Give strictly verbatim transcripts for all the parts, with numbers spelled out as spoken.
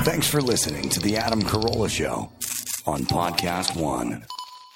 Thanks for listening to The Adam Carolla Show on Podcast One.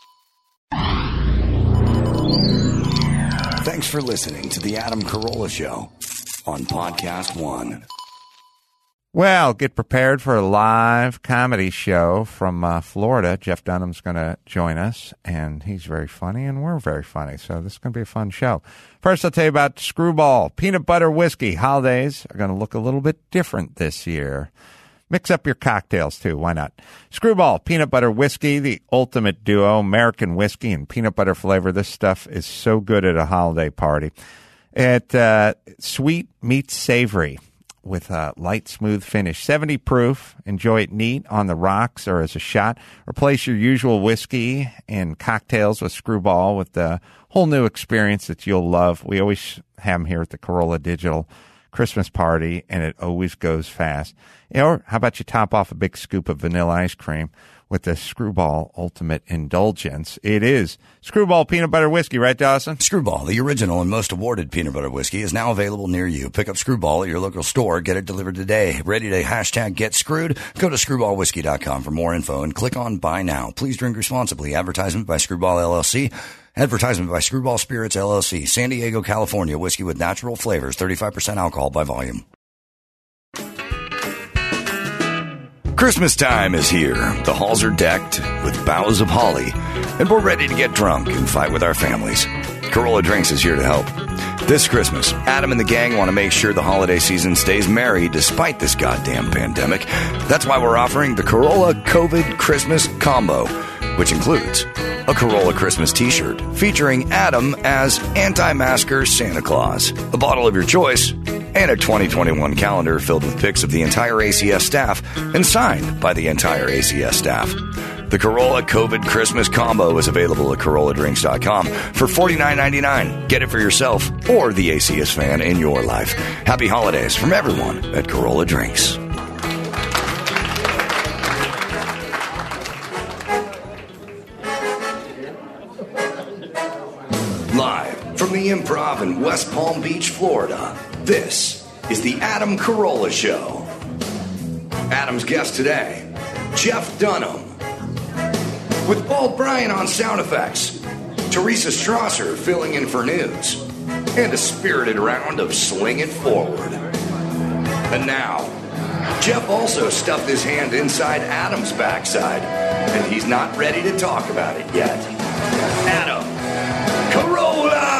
Thanks for listening to The Adam Carolla Show on Podcast One. Well, get prepared for a live comedy show from uh, Florida. Jeff Dunham's going to join us, and he's very funny, and we're very funny, so this is going to be a fun show. First, I'll tell you about Screwball Peanut Butter Whiskey. Holidays are going to look a little bit different this year. Mix up your cocktails, too. Why not? Screwball Peanut Butter Whiskey, the ultimate duo, American whiskey and peanut butter flavor. This stuff is so good at a holiday party. It uh, sweet meets savory with a light, smooth finish. seventy proof. Enjoy it neat on the rocks or as a shot. Replace your usual whiskey and cocktails with Screwball with the whole new experience that you'll love. We always have them here at the Carolla Digital Christmas party, and it always goes fast. You know, or how about you top off a big scoop of vanilla ice cream with the Screwball Ultimate Indulgence? It is Screwball Peanut Butter Whiskey, right, Dawson? Screwball, the original and most awarded peanut butter whiskey, is now available near you. Pick up Screwball at your local store. Get it delivered today. Ready to hashtag get screwed? Go to screwball whiskey dot com for more info and click on Buy Now. Please drink responsibly. Advertisement by Screwball, L L C. Advertisement by Screwball Spirits, L L C. San Diego, California. Whiskey with natural flavors. thirty-five percent alcohol by volume. Christmas time is here. The halls are decked with boughs of holly, and we're ready to get drunk and fight with our families. Carolla Drinks is here to help. This Christmas, Adam and the gang want to make sure the holiday season stays merry despite this goddamn pandemic. That's why we're offering the Carolla COVID Christmas Combo, which includes a Carolla Christmas t-shirt featuring Adam as anti-masker Santa Claus, a bottle of your choice, and a twenty twenty-one calendar filled with pics of the entire A C S staff and signed by the entire A C S staff. The Carolla COVID Christmas Combo is available at Carolla Drinks dot com for forty-nine ninety-nine. Get it for yourself or the A C S fan in your life. Happy holidays from everyone at Carolla Drinks. Live from the Improv in West Palm Beach, Florida, this is the Adam Carolla Show. Adam's guest today, Jeff Dunham. With Paul Bryan on sound effects, Teresa Strasser filling in for news, and a spirited round of Swing It Forward. And now, Jeff also stuffed his hand inside Adam's backside, and he's not ready to talk about it yet. Adam Carolla!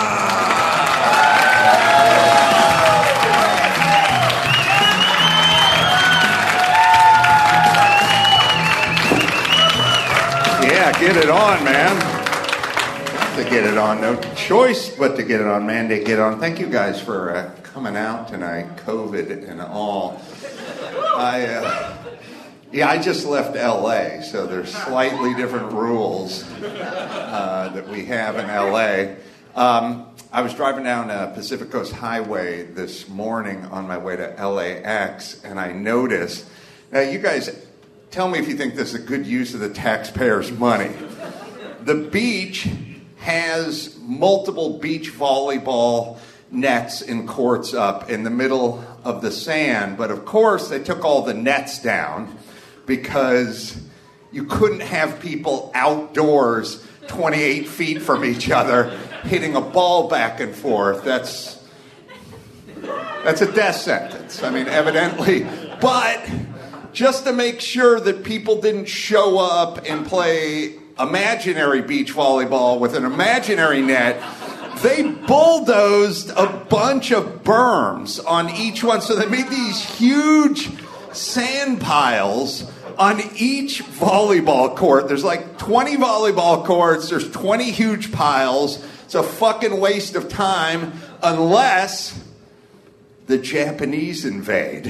Yeah, get it on, man. To get it on. No choice but to get it on. Mandate, get it on. Thank you guys for uh, coming out tonight, COVID and all. I, uh, yeah, I just left L A, so there's slightly different rules uh, that we have in L A. Um, I was driving down uh, Pacific Coast Highway this morning on my way to L A X, and I noticed, now you guys, tell me if you think this is a good use of the taxpayers' money. The beach has multiple beach volleyball nets and courts up in the middle of the sand, but of course they took all the nets down because you couldn't have people outdoors twenty-eight feet from each other hitting a ball back and forth. That's that's a death sentence. I mean, evidently. But just to make sure that people didn't show up and play imaginary beach volleyball with an imaginary net, they bulldozed a bunch of berms on each one. So they made these huge sand piles on each volleyball court. There's like twenty volleyball courts. There's twenty huge piles. It's a fucking waste of time unless the Japanese invade.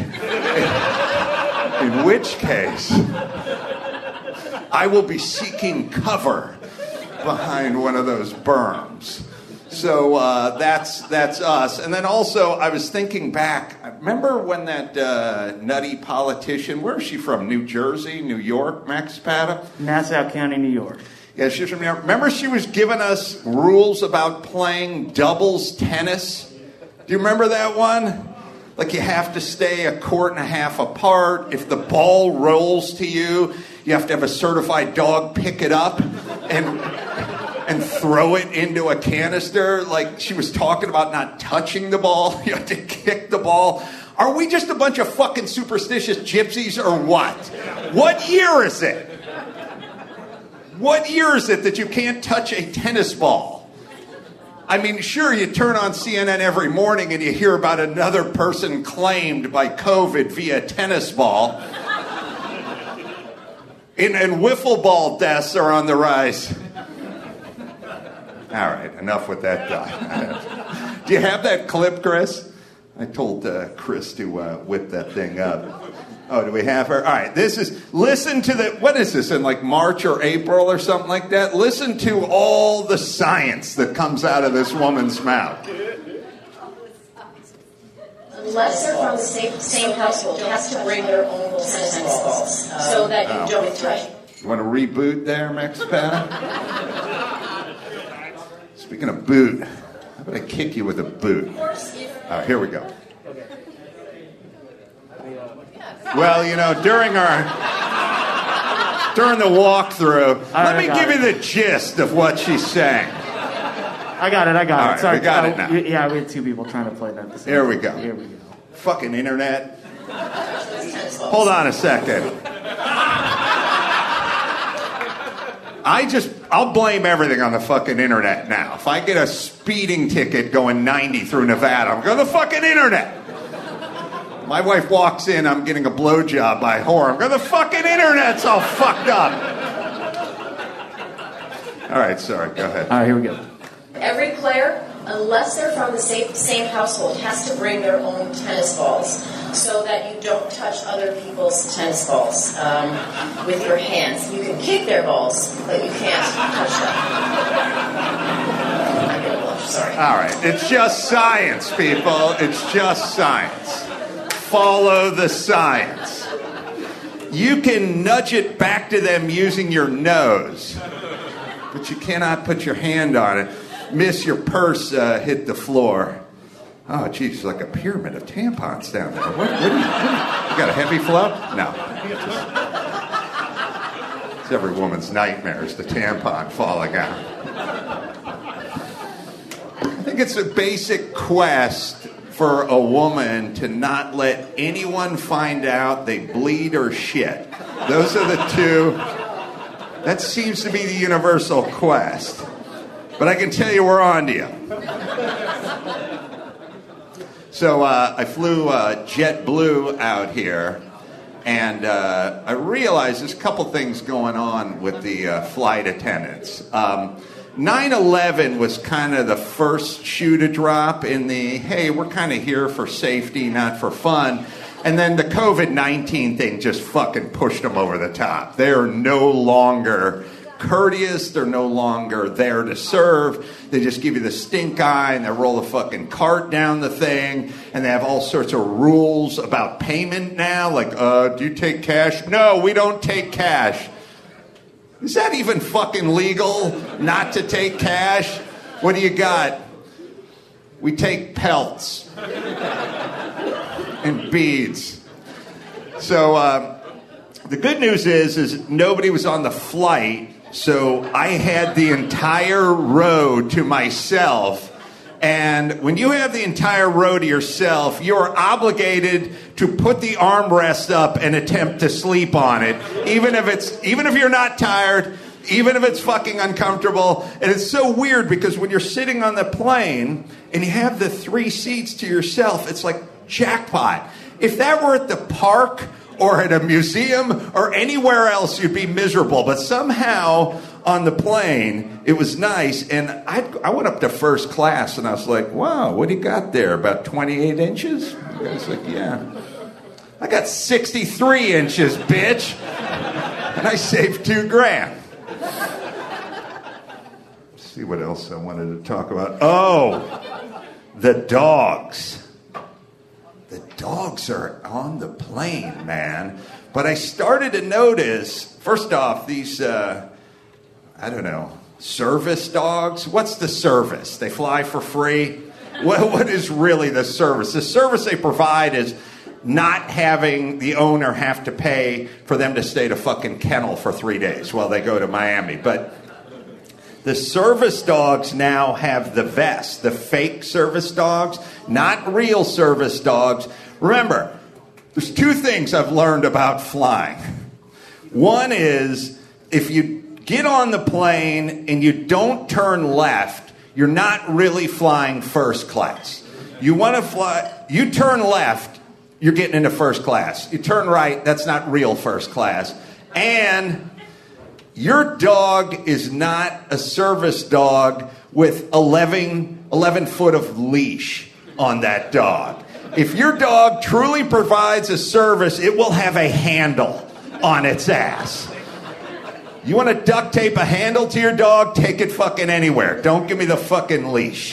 In which case, I will be seeking cover behind one of those berms. So uh, that's that's us. And then also, I was thinking back. Remember when that uh, nutty politician, where is she from? New Jersey, New York, Max Pata? Nassau County, New York. Yeah, she's from New York. Remember she was giving us rules about playing doubles tennis? Do you remember that one? Like you have to stay a court and a half apart. If the ball rolls to you, you have to have a certified dog pick it up and and throw it into a canister. Like she was talking about not touching the ball. You have to kick the ball. Are we just a bunch of fucking superstitious gypsies or what? What year is it? What year is it that you can't touch a tennis ball? I mean, sure, you turn on C N N every morning and you hear about another person claimed by COVID via tennis ball. And, and wiffle ball deaths are on the rise. All right, enough with that guy. Do you have that clip, Chris? I told uh, Chris to uh, whip that thing up. Oh, do we have her? All right, this is, listen to the, what is this, in like March or April or something like that? Listen to all the science that comes out of this woman's mouth. Unless they're from the same, same household, has to bring their own tennis balls um, so that you oh. don't touch. You want to reboot there, Max Pat? Speaking of boot, how about I kick you with a boot? All right, here we go. Well, you know, during our during the walkthrough, right, let me give it. you the gist of what she's saying. I got it. I got All it. right, Sorry, we got uh, it now. Yeah, we had two people trying to play that. At the same Here we time. go. Here we go. Fucking internet. Hold on a second. I just, I'll blame everything on the fucking internet now. If I get a speeding ticket going ninety through Nevada, I'm going, the fucking internet. My wife walks in, I'm getting a blowjob by a whore. I'm going, the fucking internet's all fucked up. All right, sorry, go ahead. All right, here we go. Every player, unless they're from the same, same household, has to bring their own tennis balls so that you don't touch other people's tennis balls um, with your hands. You can kick their balls, but you can't touch them. I get a blush, sorry. All right, it's just science, people. It's just science. Follow the science. You can nudge it back to them using your nose, but you cannot put your hand on it. Miss, your purse uh, hit the floor. Oh, geez, it's like a pyramid of tampons down there. What, what, do, you, what do you, you got a heavy flow? No. Just, it's every woman's nightmare is the tampon falling out. I think it's a basic quest for a woman to not let anyone find out they bleed or shit. Those are the two. That seems to be the universal quest. But I can tell you we're on to you. So uh, I flew uh, JetBlue out here, and uh, I realized there's a couple things going on with the uh, flight attendants. Um, nine eleven was kind of the first shoe to drop in the, hey, we're kind of here for safety, not for fun. And then the covid nineteen thing just fucking pushed them over the top. They are no longer courteous. They're no longer there to serve. They just give you the stink eye and they roll the fucking cart down the thing. And they have all sorts of rules about payment now. Like, uh, do you take cash? No, we don't take cash. Is that even fucking legal not to take cash? What do you got? We take pelts and beads. So uh, the good news is, is nobody was on the flight, so I had the entire row to myself. And when you have the entire row to yourself, you are obligated to put the armrest up and attempt to sleep on it, even if it's even if you're not tired, even if it's fucking uncomfortable. And it's so weird because when you're sitting on the plane and you have the three seats to yourself, it's like jackpot. If that were at the park or at a museum or anywhere else, you'd be miserable. But somehow on the plane, it was nice. And I, I went up to first class and I was like, wow, what do you got there? About twenty-eight inches? The guy's like, yeah. I got sixty-three inches, bitch. And I saved two grand. Let's see what else I wanted to talk about. Oh, the dogs. The dogs are on the plane, man. But I started to notice, first off, these, uh, I don't know, service dogs. What's the service? They fly for free? what, what is really the service? The service they provide is not having the owner have to pay for them to stay at a fucking kennel for three days while they go to Miami. But the service dogs now have the vest, the fake service dogs, not real service dogs. Remember, there's two things I've learned about flying. One is if you get on the plane and you don't turn left, you're not really flying first class. You want to fly, you turn left, you're getting into first class. You turn right, that's not real first class. And your dog is not a service dog with eleven, eleven foot of leash on that dog. If your dog truly provides a service, it will have a handle on its ass. You want to duct tape a handle to your dog? Take it fucking anywhere. Don't give me the fucking leash.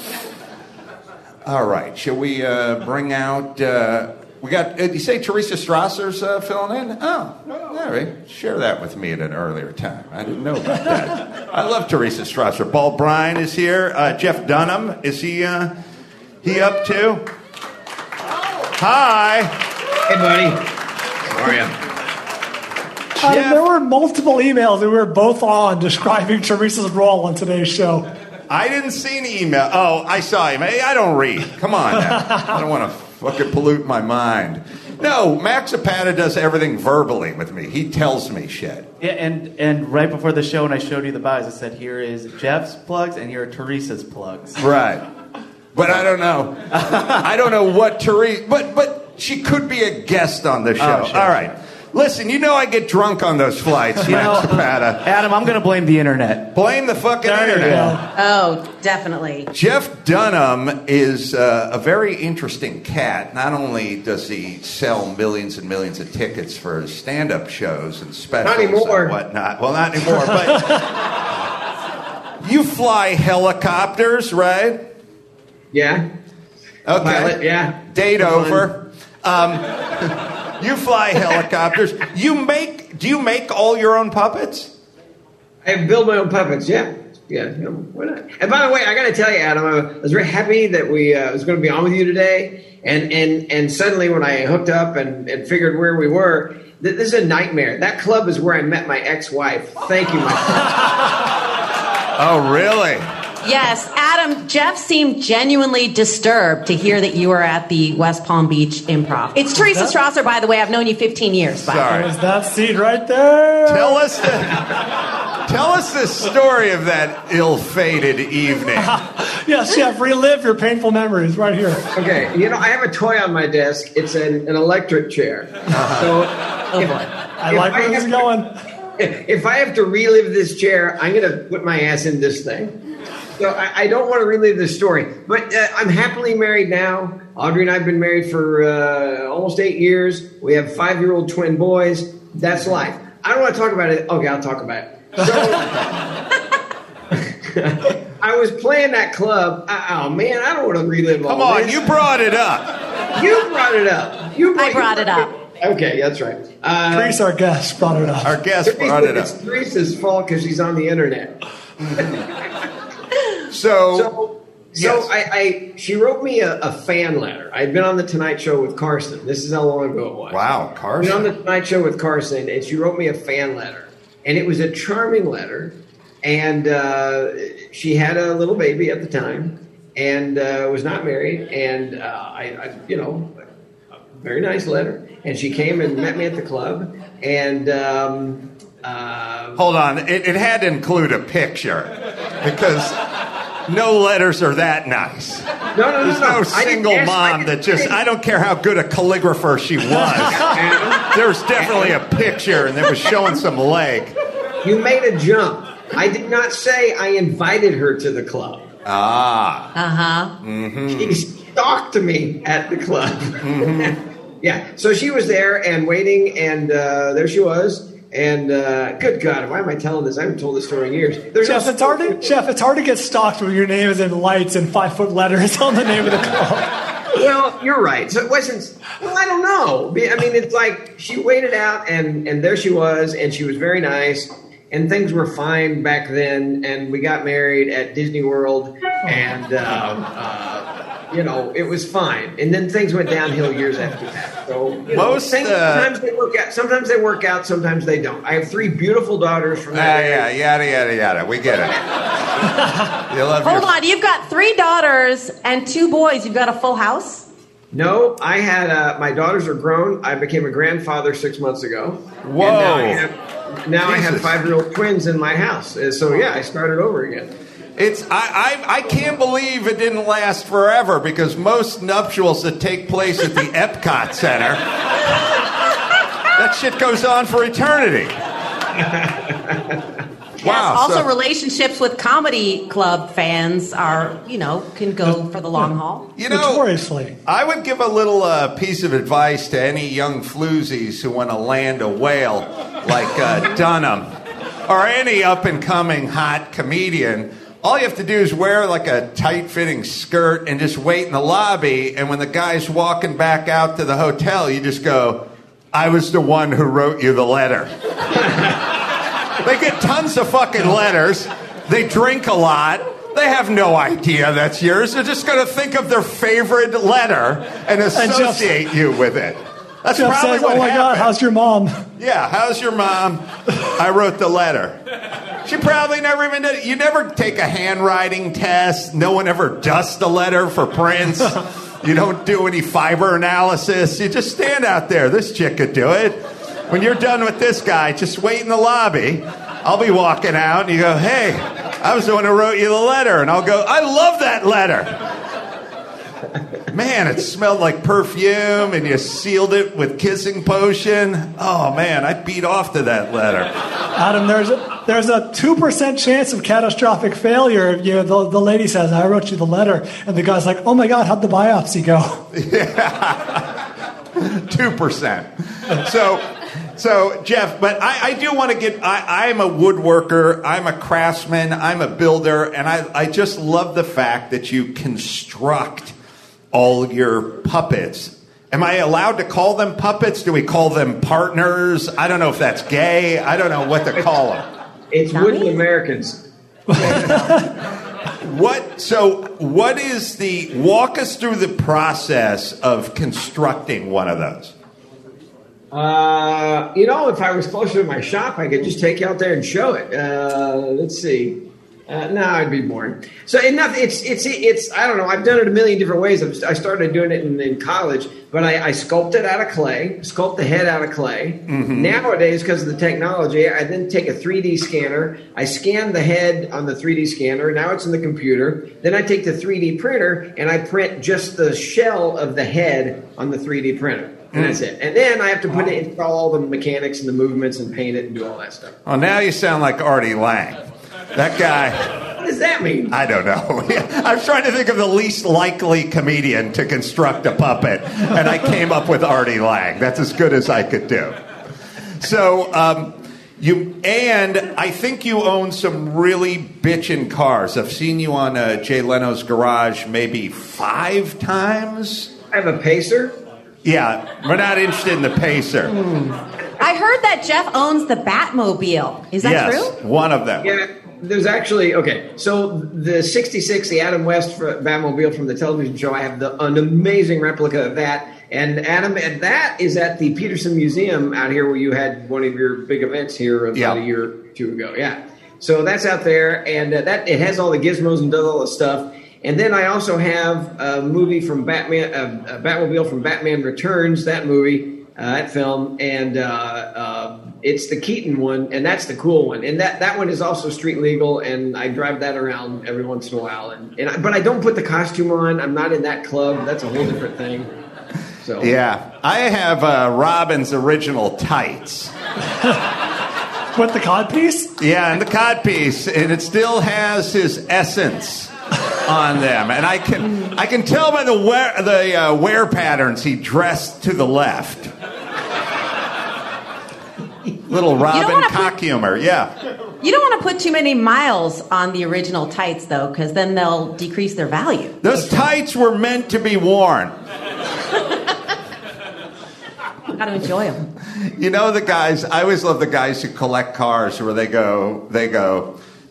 All right, shall we uh, bring out... Uh, we got... Uh, did you say Teresa Strasser's uh, filling in? Oh, all right. Share that with me at an earlier time. I didn't know about that. I love Teresa Strasser. Paul Bryan is here. Uh, Jeff Dunham, is he uh, he up too? Hi. Hey, buddy. How are you? Uh, there were multiple emails that we were both on describing Teresa's role on today's show. I didn't see an email. Oh, I saw him. Hey, I don't read. Come on now. I don't want to fucking pollute my mind. No, Max Zapata does everything verbally with me. He tells me shit. Yeah, and, and right before the show when I showed you the buys, I said, here is Jeff's plugs and here are Teresa's plugs. Right. But I don't know. I don't know what Teresa... But, but she could be a guest on the show. Oh, sure, All right. Sure. Listen, you know I get drunk on those flights, you Max know, Zapata. Adam, I'm going to blame the internet. Blame the fucking There you internet. go. Oh, definitely. Jeff Dunham is uh, a very interesting cat. Not only does he sell millions and millions of tickets for his stand-up shows and specials Not anymore. and whatnot. Well, not anymore, but you fly helicopters, right? Yeah. Okay. Pilot, yeah. Date Come on. over. Um, you fly helicopters. You make? Do you make all your own puppets? I build my own puppets, yeah. Yeah, you know, why not? And by the way, I got to tell you, Adam, I was very happy that we uh, was going to be on with you today. And and and suddenly when I hooked up and, and figured where we were, th- this is a nightmare. That club is where I met my ex-wife. Thank you, my friend. Oh, really? Yes, Adam, Jeff seemed genuinely disturbed to hear that you were at the West Palm Beach Improv. It's Teresa Strasser, by the way. I've known you fifteen years. By Sorry. There's that seat right there. Tell us the, tell us the story of that ill-fated evening. Yes, Chef, relive your painful memories right here. Okay, you know, I have a toy on my desk. It's an, an electric chair. Uh-huh. So Oh, if, boy. I if like where I this is have going. to- If I have to relive this chair, I'm going to put my ass in this thing. So I, I don't want to relive this story. But uh, I'm happily married now. Audrey and I have been married for uh, almost eight years. We have five-year-old twin boys. That's life. I don't want to talk about it. Okay, I'll talk about it. So I was playing that club. I, oh, man, I don't want to relive all Come on, this. you brought it up. You brought it up. You I brought it up. Okay, that's right. Uh, Teresa, our guest, brought it up. Our guest brought it up. It's Teresa's fault because she's on the internet. So, So, yes. so I, I, she wrote me a, a fan letter. I'd been on the Tonight Show with Carson. This is how long ago it was. Wow, I'd Carson. been on the Tonight Show with Carson, and she wrote me a fan letter, and it was a charming letter. And uh, she had a little baby at the time, and uh, was not married. And uh, I, I, you know, a very nice letter. And she came and met me at the club, and. Um, uh, Hold on, it, it had to include a picture because no letters are that nice. No, no, no, There's no. no I single didn't ask- I mom that didn't just, say- I don't care how good a calligrapher she was. There was definitely a picture and it was showing some leg. You made a jump. I did not say I invited her to the club. Ah. Uh-huh. She stalked me at the club. Yeah, so she was there and waiting, and uh, there she was. And uh, good God, why am I telling this? I haven't told this story in years. There's Chef, no- it's hard to, Chef, it's hard to get stalked when your name is in lights and five-foot letters on the name of the club. Well, you're right. So it wasn't. Well, I don't know. I mean, it's like she waited out, and and there she was, and she was very nice, and things were fine back then. And we got married at Disney World and uh, uh, you know, it was fine. And then things went downhill years after that. So you know, Most, things, uh, sometimes they work out. Sometimes they work out. Sometimes they don't. I have three beautiful daughters from Ah, that. yeah, area. yada, yada, yada. We get it. You love Hold your... on, you've got three daughters and two boys. You've got a full house? No, I had uh, my daughters are grown. I became a grandfather six months ago. Whoa. And now I have, now I have Jesus. five-year-old twins in my house. And so yeah, I started over again. It's I, I I can't believe it didn't last forever because most nuptials that take place at the Epcot Center, that shit goes on for eternity. Yes, Wow. also, so- relationships with comedy club fans are, you know, can go for the long haul. You know, Notoriously. I would give a little uh, piece of advice to any young floozies who want to land a whale like uh, Dunham or any up-and-coming hot comedian. All you have to do is wear like a tight-fitting skirt and just wait in the lobby, and when the guy's walking back out to the hotel, you just go, I was the one who wrote you the letter. They get tons of fucking letters. They drink a lot. They have no idea that's yours. They're just going to think of their favorite letter and associate Jeff- you with it. That's Jeff probably says, what "Oh my God, happened. how's your mom?" Yeah, how's your mom? I wrote the letter. She probably never even did it. You never take a handwriting test. No one ever dusts a letter for prints. You don't do any fiber analysis. You just stand out there. This chick could do it. When you're done with this guy, just wait in the lobby. I'll be walking out, and you go, hey, I was the one who wrote you the letter. And I'll go, I love that letter. Man, it smelled like perfume, and you sealed it with kissing potion. Oh, man, I beat off to that letter. Adam, there's a, there's a two percent chance of catastrophic failure. You know, the, the lady says, I wrote you the letter. And the guy's like, oh my God, how'd the biopsy go? two percent. So, so Jeff, but I, I do want to get, I, I'm a woodworker, I'm a craftsman, I'm a builder, and I, I just love the fact that you construct all your puppets. Am I allowed to call them puppets? Do we call them partners? I don't know if that's gay. I don't know what to call them. It's wooden Americans. What? So, what is the? Walk us through the process of constructing one of those. Uh, you know, if I was closer to my shop, I could just take you out there and show it. Uh, let's see. Uh, no, it'd be boring. So enough. It's it's it's. I don't know. I've done it a million different ways. I've, I started doing it in, in college, but I, I sculpt it out of clay. Sculpt the head out of clay. Mm-hmm. Nowadays, because of the technology, I then take a three D scanner. I scan the head on the three D scanner. Now it's in the computer. Then I take the three D printer and I print just the shell of the head on the three D printer. And that's it. And then I have to put it, install all the mechanics and the movements and paint it and do all that stuff. Oh, now you sound like Artie Lang. That guy. What does that mean? I don't know. I was trying to think of the least likely comedian to construct a puppet, and I came up with Artie Lang. That's as good as I could do. So, um, you and I think you own some really bitchin' cars. I've seen you on uh, Jay Leno's Garage maybe five times. I have a Pacer. Yeah, we're not interested in the Pacer. I heard that Jeff owns the Batmobile. Is that yes, true? One of them. Yeah, there's actually, okay, so the sixty-six, the Adam West Batmobile from the television show, I have the, an amazing replica of that. And Adam, and that is at the Peterson Museum out here where you had one of your big events here about yeah. a year or two ago. Yeah. So that's out there, and uh, that it has all the gizmos and does all the stuff. And then I also have a movie from Batman, uh, a Batmobile from Batman Returns, that movie, uh, that film, and uh, uh, it's the Keaton one, and that's the cool one. And that, that one is also street legal, and I drive that around every once in a while. And, and I, but I don't put the costume on. I'm not in that club. That's a whole different thing. So Yeah, I have uh, Robin's original tights. With the codpiece? Yeah, and the codpiece, and it still has his essence on them, and I can I can tell by the wear the uh, wear patterns he dressed to the left. Little Robin cock put, humor, yeah. You don't want to put too many miles on the original tights, though, because then they'll decrease their value. Those tights were meant to be worn. Got to enjoy them. You know the guys. I always love the guys who collect cars, where they go, they go.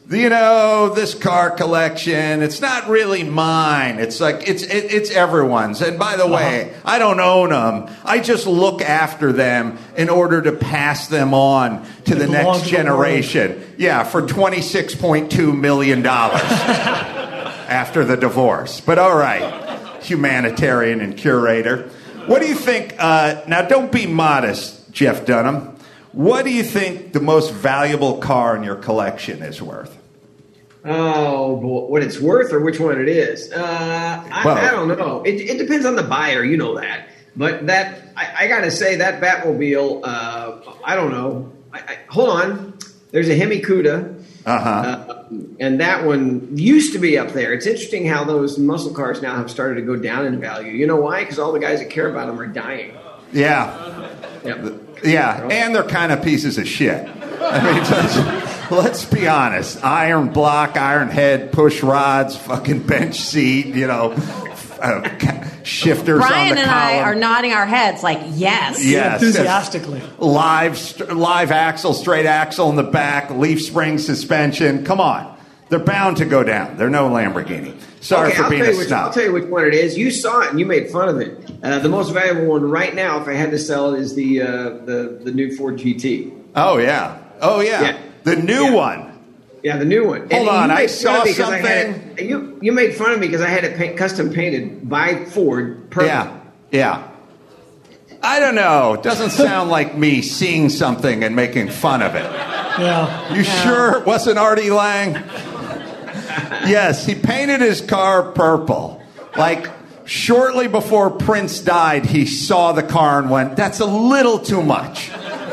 you know, this car collection, it's not really mine. It's like, it's it, it's everyone's. And by the way, uh-huh. I don't own them. I just look after them in order to pass them on to they the next to generation. The yeah, for twenty-six point two million dollars after the divorce. But all right, humanitarian and curator. What do you think? Uh, now, don't be modest, Jeff Dunham. What do you think the most valuable car in your collection is worth? Oh, what it's worth or which one it is? Uh, I, well, I don't know. It, it depends on the buyer. You know that. But that I, I got to say that Batmobile, uh, I don't know. I, I, hold on. There's a Hemi Cuda. Uh-huh. Uh, and that one used to be up there. It's interesting how those muscle cars now have started to go down in value. You know why? Because all the guys that care about them are dying. Yeah. Yep. Yeah, and they're kind of pieces of shit. I mean, let's, let's be honest. Iron block, iron head, push rods, fucking bench seat, you know, uh, shifters Brian on the and column. I are nodding our heads like, yes. Yes. Enthusiastically. Live, live axle, straight axle in the back, leaf spring suspension. Come on. They're bound to go down. They're no Lamborghini. Sorry okay, for I'll being tell a you which, snob. I'll tell you which one it is. You saw it and you made fun of it. Uh, the most valuable one right now, if I had to sell it, is the uh, the the new Ford G T. Oh yeah, oh yeah, yeah. the new yeah. one. Yeah, the new one. Hold and on, I saw something. something. I it, you you made fun of me because I had it paint, custom painted by Ford. Purple. Yeah, yeah. I don't know. It doesn't sound like me seeing something and making fun of it. Yeah. You yeah. sure it wasn't Artie Lang? Yes, he painted his car purple. Like, shortly before Prince died, he saw the car and went, that's a little too much.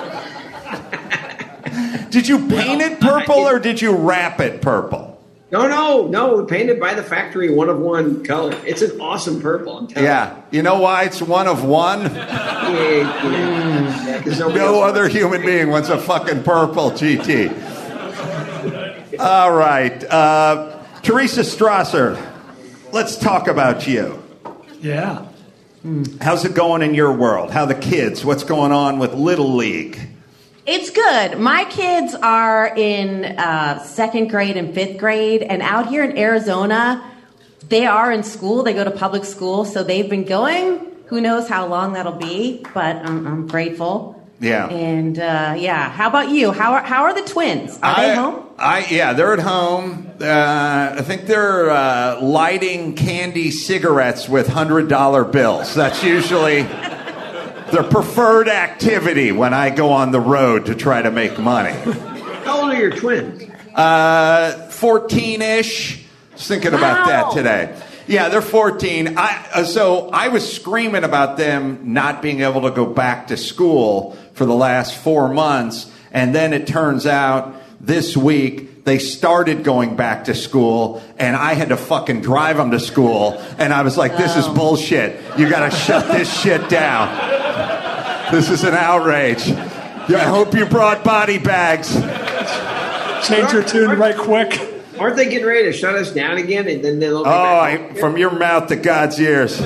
Did you paint it purple or did you wrap it purple? No, no, no. Painted by the factory, one of one color. It's an awesome purple. I'm telling yeah. You know why it's one of one? Yeah, yeah. Yeah, no other human being wants a fucking purple G T. All right. Uh, Teresa Strasser, let's talk about you. Yeah. Mm. How's it going in your world? How the kids? What's going on with Little League? It's good. My kids are in uh, second grade and fifth grade, and out here in Arizona, they are in school. They go to public school, so they've been going. Who knows how long that'll be, but I'm, I'm grateful. Yeah. And, uh, yeah. How about you? How are, how are the twins? Are I, they home? I Yeah, they're at home. Uh, I think they're uh, lighting candy cigarettes with one hundred dollar bills. That's usually their preferred activity when I go on the road to try to make money. How old are your twins? Uh, fourteen-ish. I was thinking wow. about that today. Yeah, they're fourteen. I, uh, so I was screaming about them not being able to go back to school for the last four months. And then it turns out this week they started going back to school and I had to fucking drive them to school. And I was like, this is bullshit. You got to shut this shit down. This is an outrage. I hope you brought body bags. Change your tune right quick. Aren't they getting ready to shut us down again? And then they'll oh, I, from your mouth to God's ears.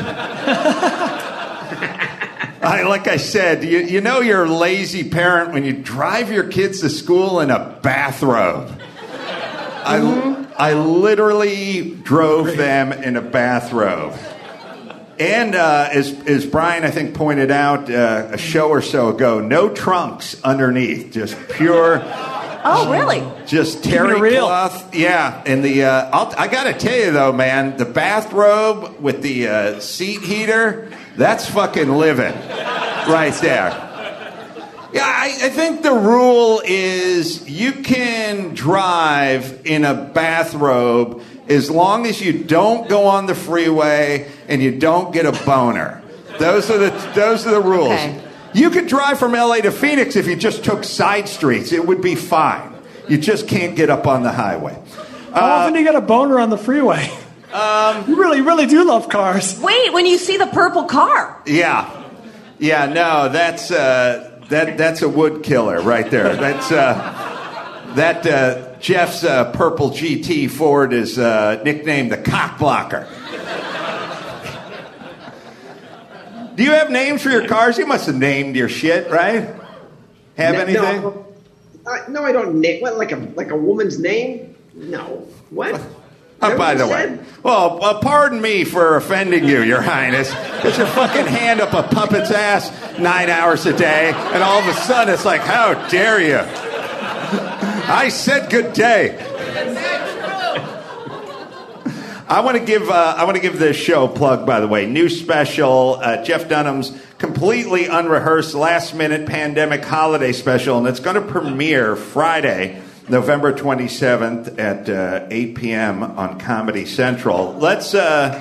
I, like I said, you, you know you're a lazy parent when you drive your kids to school in a bathrobe. Mm-hmm. I, I literally drove them in a bathrobe. And uh, as, as Brian, I think, pointed out uh, a show or so ago, no trunks underneath, just pure... Oh, really? Just terry cloth. Yeah. And the, uh, I'll, I got to tell you, though, man, the bathrobe with the uh, seat heater, that's fucking living right there. Yeah, I, I think the rule is you can drive in a bathrobe as long as you don't go on the freeway and you don't get a boner. Those are the, those are the rules. Okay. You could drive from L A to Phoenix if you just took side streets. It would be fine. You just can't get up on the highway. How uh, often do you get a boner on the freeway? Um, you really, really do love cars. Wait, when you see the purple car. Yeah. Yeah, no, that's uh, that that's a wood killer right there. That's uh, that uh, Jeff's uh, purple G T Ford is uh, nicknamed the cock blocker. Do you have names for your cars? You must have named your shit, right? Have no, anything? No, uh, no, I don't name. What, like a like a woman's name? No. What? Oh, by the way, well, uh, pardon me for offending you, Your Highness. Put your fucking hand up a puppet's ass nine hours a day, and all of a sudden it's like, how dare you? I said good day. I want to give uh, I want to give this show a plug, by the way. New special, uh, Jeff Dunham's completely unrehearsed, last-minute pandemic holiday special, and it's going to premiere Friday, November twenty-seventh at uh, eight p.m. on Comedy Central. Let's, uh...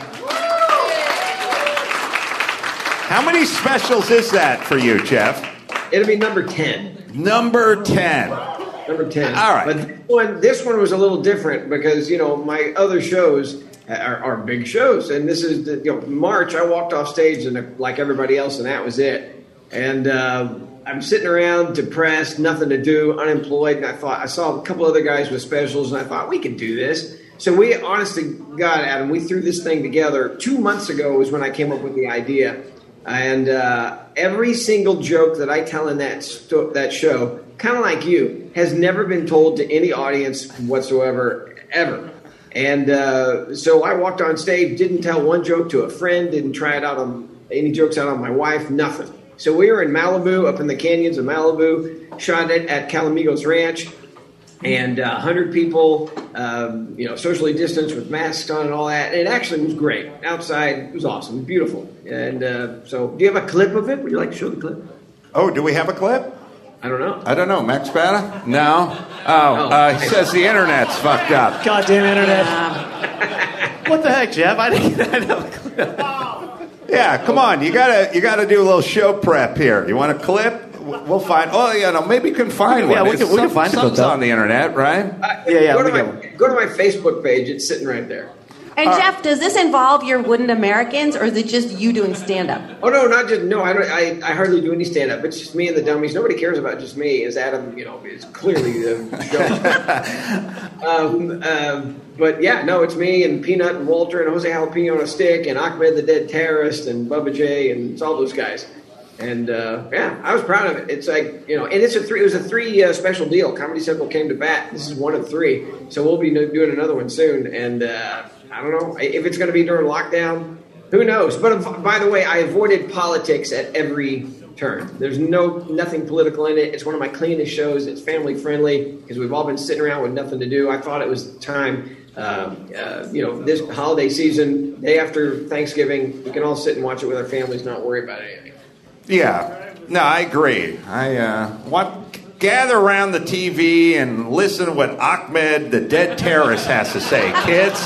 How many specials is that for you, Jeff? It'll be number ten. Number ten. Number ten. All right. But this one, this one was a little different because, you know, my other shows are, are big shows. And this is, the, you know, March, I walked off stage and like everybody else, and that was it. And, uh... I'm sitting around depressed, nothing to do, unemployed, and I thought I saw a couple other guys with specials, and I thought we could do this. So we, honestly, God, Adam, we threw this thing together. Two months ago was when I came up with the idea, and uh, every single joke that I tell in that sto- that show, kind of like you, has never been told to any audience whatsoever, ever. And uh, so I walked on stage, didn't tell one joke to a friend, didn't try it out on any jokes out on my wife, nothing. So we were in Malibu, up in the canyons of Malibu, shot it at Calamigos Ranch, and uh, one hundred people, um, you know, socially distanced with masks on and all that. And it actually was great. Outside, it was awesome, beautiful. And uh, so do you have a clip of it? Would you like to show the clip? Oh, do we have a clip? I don't know. I don't know. Max Spada? No. Oh, uh, he says the internet's fucked up. Goddamn internet. What the heck, Jeff? I didn't get a clip. Yeah, come on. You gotta you gotta do a little show prep here. You want a clip? We'll find. Oh, yeah, no, maybe you can find Yeah, one. we can- we can Some- find a clip, Something's though. on the internet, right? Uh, Yeah, yeah, Go to, we my, get go to my Facebook page. It's sitting right there. And Jeff, does this involve your wooden Americans, or is it just you doing stand-up? Oh no, not just no. I don't. I, I hardly do any stand up. It's just me and the dummies. Nobody cares about just me. As Adam, you know, is clearly the show. um, um, but yeah, no, it's me and Peanut and Walter and Jose Jalapeno on a stick and Ahmed the Dead Terrorist and Bubba J and it's all those guys. And uh, yeah, I was proud of it. It's like, you know, and it's a three. It was a three uh, special deal. Comedy Central came to bat. This is one of three, so we'll be doing another one soon. And uh, I don't know if it's going to be during lockdown. Who knows? But by the way, I avoided politics at every turn. There's no nothing political in it. It's one of my cleanest shows. It's family friendly because we've all been sitting around with nothing to do. I thought it was time. Um, uh, you know, this holiday season, day after Thanksgiving, we can all sit and watch it with our families, not worry about anything. Yeah. No, I agree. I uh, want gather around the T V and listen to what Ahmed the Dead Terrorist has to say, kids.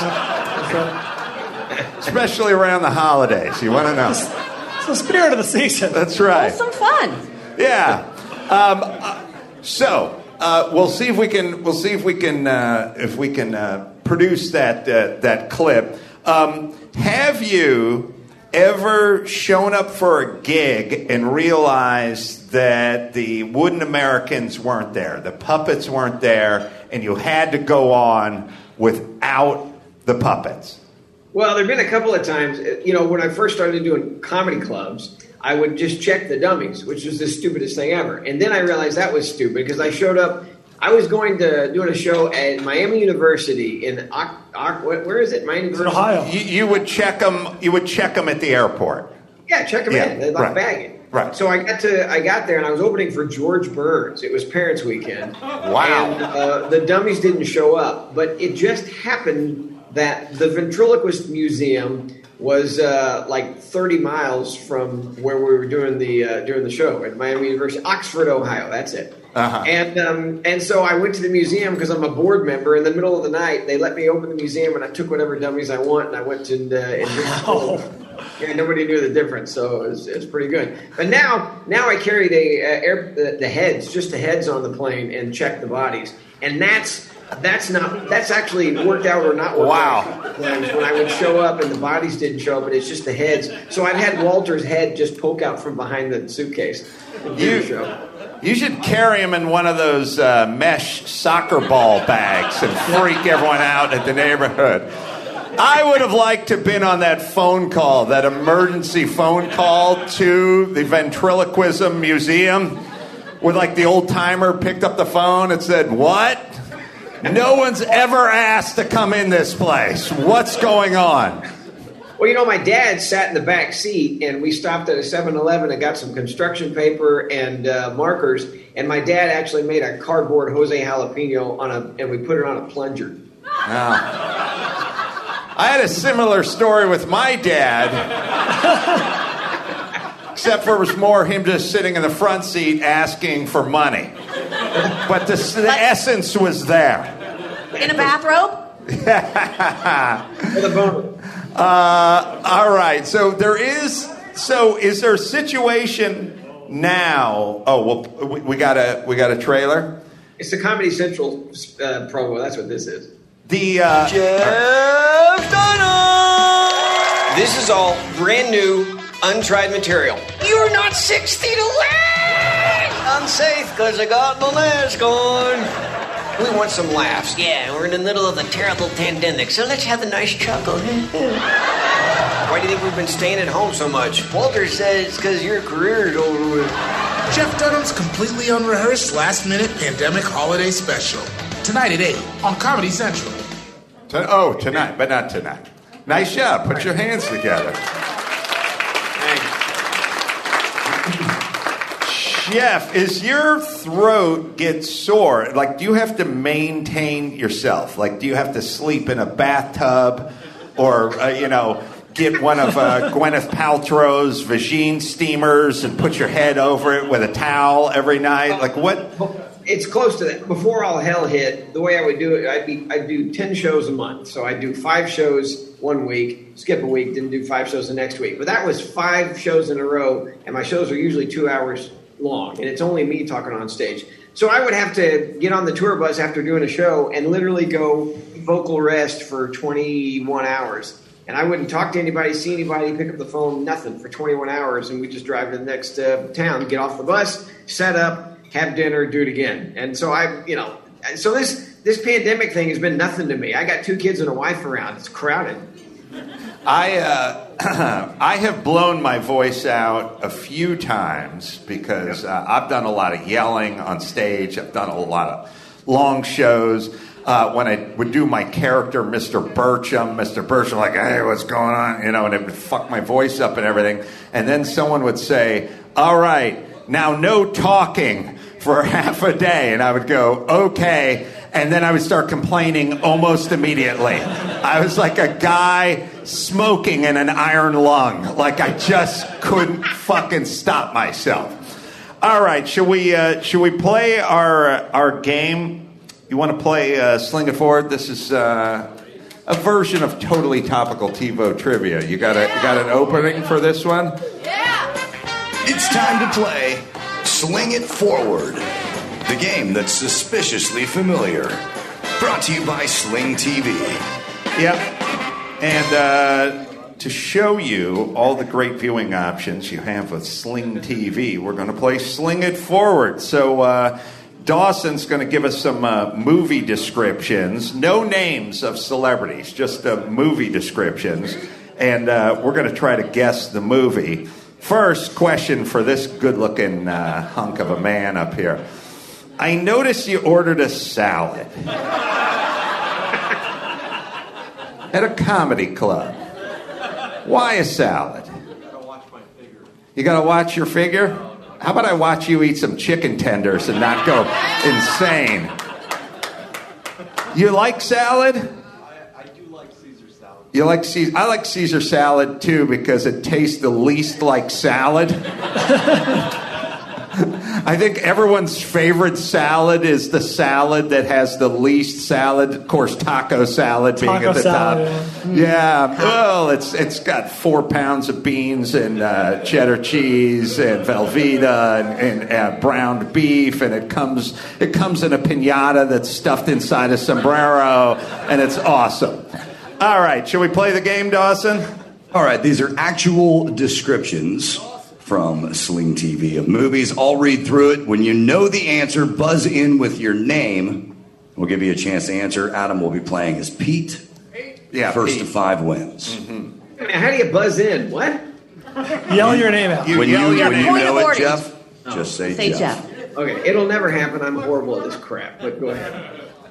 Especially around the holidays. You want to know? It's the spirit of the season. That's right. Some fun. Yeah. Um, uh, so uh, we'll see if we can. We'll see if we can. Uh, if we can uh, produce that uh, that clip. Um, have you ever shown up for a gig and realized that the wooden Americans weren't there, the puppets weren't there, and you had to go on without the puppets? Well, there have been a couple of times, you know, when I first started doing comedy clubs, I would just check the dummies, which was the stupidest thing ever. And then I realized that was stupid because I showed up, I was going to doing a show at Miami University in, where is it? Miami University? Ohio. You, you would check them. You would check them at the airport. Yeah, check them Yeah, in. They're like right. bagging. Right. So I got to, I got there and I was opening for George Burns. It was Parents Weekend. Wow. And uh, the dummies didn't show up, but it just happened that the Ventriloquist Museum was uh, like thirty miles from where we were doing the uh, doing the show at Miami University, Oxford, Ohio. That's it. Uh-huh. And um, and so I went to the museum because I'm a board member. In the middle of the night, they let me open the museum, and I took whatever dummies I want, and I went to uh, and Wow. yeah, nobody knew the difference, so it was, it was pretty good. But now, now I carry the uh, air the, the heads, just the heads on the plane, and check the bodies, and that's. That's not. That's actually worked out or not worked Wow. out. Times when I would show up and the bodies didn't show up, but it's just the heads. So I've had Walter's head just poke out from behind the suitcase. and do the You, show. you should carry him in one of those uh, mesh soccer ball bags and freak everyone out at the neighborhood. I would have liked to have been on that phone call, that emergency phone call to the Ventriloquism Museum, where like the old timer picked up the phone and said, "What? No one's ever asked to come in this place. What's going on? Well, you know, my dad sat in the back seat, and we stopped at a seven eleven and got some construction paper and uh, markers, and my dad actually made a cardboard Jose Jalapeno, on a, and we put it on a plunger. Wow. I had a similar story with my dad, except for it was more him just sitting in the front seat asking for money. But the, the essence was there. In a bathrobe? With a boner. Uh, all right. So there is. So is there a situation now? Oh, well, we, we got a we got a trailer. It's the Comedy Central uh, promo. That's what this is. The uh, Jeff Dunham. This is all brand new, untried material. You're not six feet away. Unsafe because I got the mask on. We want some laughs. Yeah, we're in the middle of a terrible pandemic, so let's have a nice chuckle. Why do you think we've been staying at home so much? Walter says it's because your career is over with. Jeff Dunham's completely unrehearsed last-minute pandemic holiday special. Tonight at eight on Comedy Central. To, oh, tonight, but not tonight. Nice job. Put your hands together. Jeff, is your throat get sore? Like, do you have to maintain yourself? Like, do you have to sleep in a bathtub or, uh, you know, get one of uh, Gwyneth Paltrow's vagine steamers and put your head over it with a towel every night? Like, what? It's close to that. Before all hell hit, the way I would do it, I'd be I'd do ten shows a month. So I'd do five shows one week, skip a week, then do five shows the next week. But that was five shows in a row, and my shows are usually two hours long, and it's only me talking on stage. So I would have to get on the tour bus after doing a show and literally go vocal rest for twenty-one hours. And I wouldn't talk to anybody, see anybody, pick up the phone, nothing for twenty-one hours. And we just drive to the next uh, town, get off the bus, set up, have dinner, do it again. And so I, you know, so this this pandemic thing has been nothing to me. I got two kids and a wife around. It's crowded. I uh, I have blown my voice out a few times because uh, I've done a lot of yelling on stage. I've done a lot of long shows. Uh, when I would do my character, Mister Burcham, Mister Burcham, like, hey, what's going on? You know, and it would fuck my voice up and everything. And then someone would say, all right, now no talking for half a day. And I would go, okay. And then I would start complaining almost immediately. I was like a guy smoking in an iron lung. Like I just couldn't fucking stop myself. All right, should we uh, should we play our our game? You want to play uh, Sling It Forward? This is uh, a version of totally topical TiVo trivia. You got a you got an opening for this one? Yeah. It's time to play Sling It Forward. The game that's suspiciously familiar. Brought to you by Sling T V. Yep. And uh, to show you all the great viewing options you have with Sling T V, we're going to play Sling It Forward. So uh, Dawson's going to give us some uh, movie descriptions. No names of celebrities, just uh, movie descriptions. And uh, we're going to try to guess the movie. First question for this good-looking uh, hunk of a man up here. I noticed you ordered a salad at a comedy club. Why a salad? I gotta watch my figure. You gotta watch your figure? How about I watch you eat some chicken tenders and not go insane? You like salad? I, I do like Caesar salad. You like Caesar? I like Caesar salad too because it tastes the least like salad. I think everyone's favorite salad is the salad that has the least salad. Of course, taco salad being taco at the salad, top. Yeah. yeah. Well, it's it's got four pounds of beans and uh, cheddar cheese and Velveeta and, and uh, browned beef, and it comes it comes in a piñata that's stuffed inside a sombrero, and it's awesome. All right, shall we play the game, Dawson? All right, these are actual descriptions from Sling T V of movies. I'll read through it. When you know the answer, buzz in with your name. We'll give you a chance to answer. Adam will be playing as Pete. Yeah, First Pete. to five wins. Mm-hmm. How do you buzz in? What? Yell your name out. You when you, yell your when you name. know it, Point of Jeff, Oh. just say, Say Jeff. Jeff. Okay, it'll never happen. I'm horrible at this crap, but go ahead.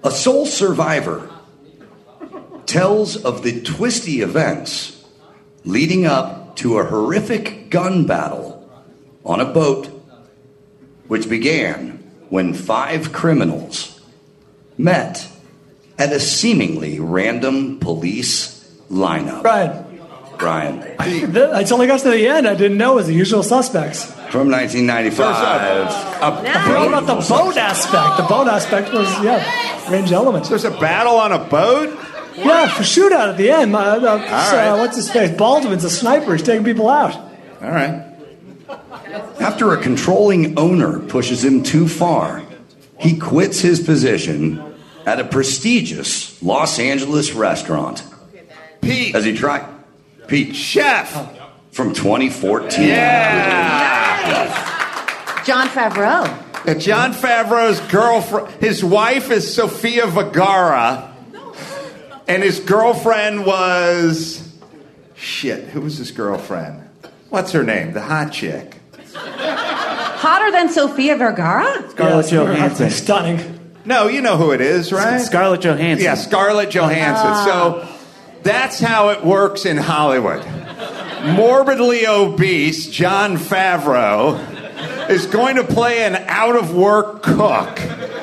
A sole survivor tells of the twisty events leading up to a horrific gun battle on a boat, which began when five criminals met at a seemingly random police lineup. Brian. Brian. I only got to the end. I didn't know it was The Usual Suspects. From nineteen ninety-five. I forgot about the boat aspect. The boat aspect was, yeah, strange elements. There's a battle on a boat? Yeah, for shootout at the end. My, uh, uh, right. What's his face? Baldwin's a sniper. He's taking people out. All right. After a controlling owner pushes him too far, he quits his position at a prestigious Los Angeles restaurant. Pete. As he tried. Pete. Chef. From twenty fourteen. Yeah. Jon Favreau. Uh, Jon Favreau's girlfriend, his wife is Sofia Vergara, and his girlfriend was, shit, who was his girlfriend? What's her name? The hot chick. Hotter than Sofia Vergara? Scarlett Yeah, Johansson. Stunning. No, you know who it is, right? Scarlett Johansson. Yeah, Scarlett Johansson. Ah. So that's how it works in Hollywood. Morbidly obese Jon Favreau is going to play an out-of-work cook.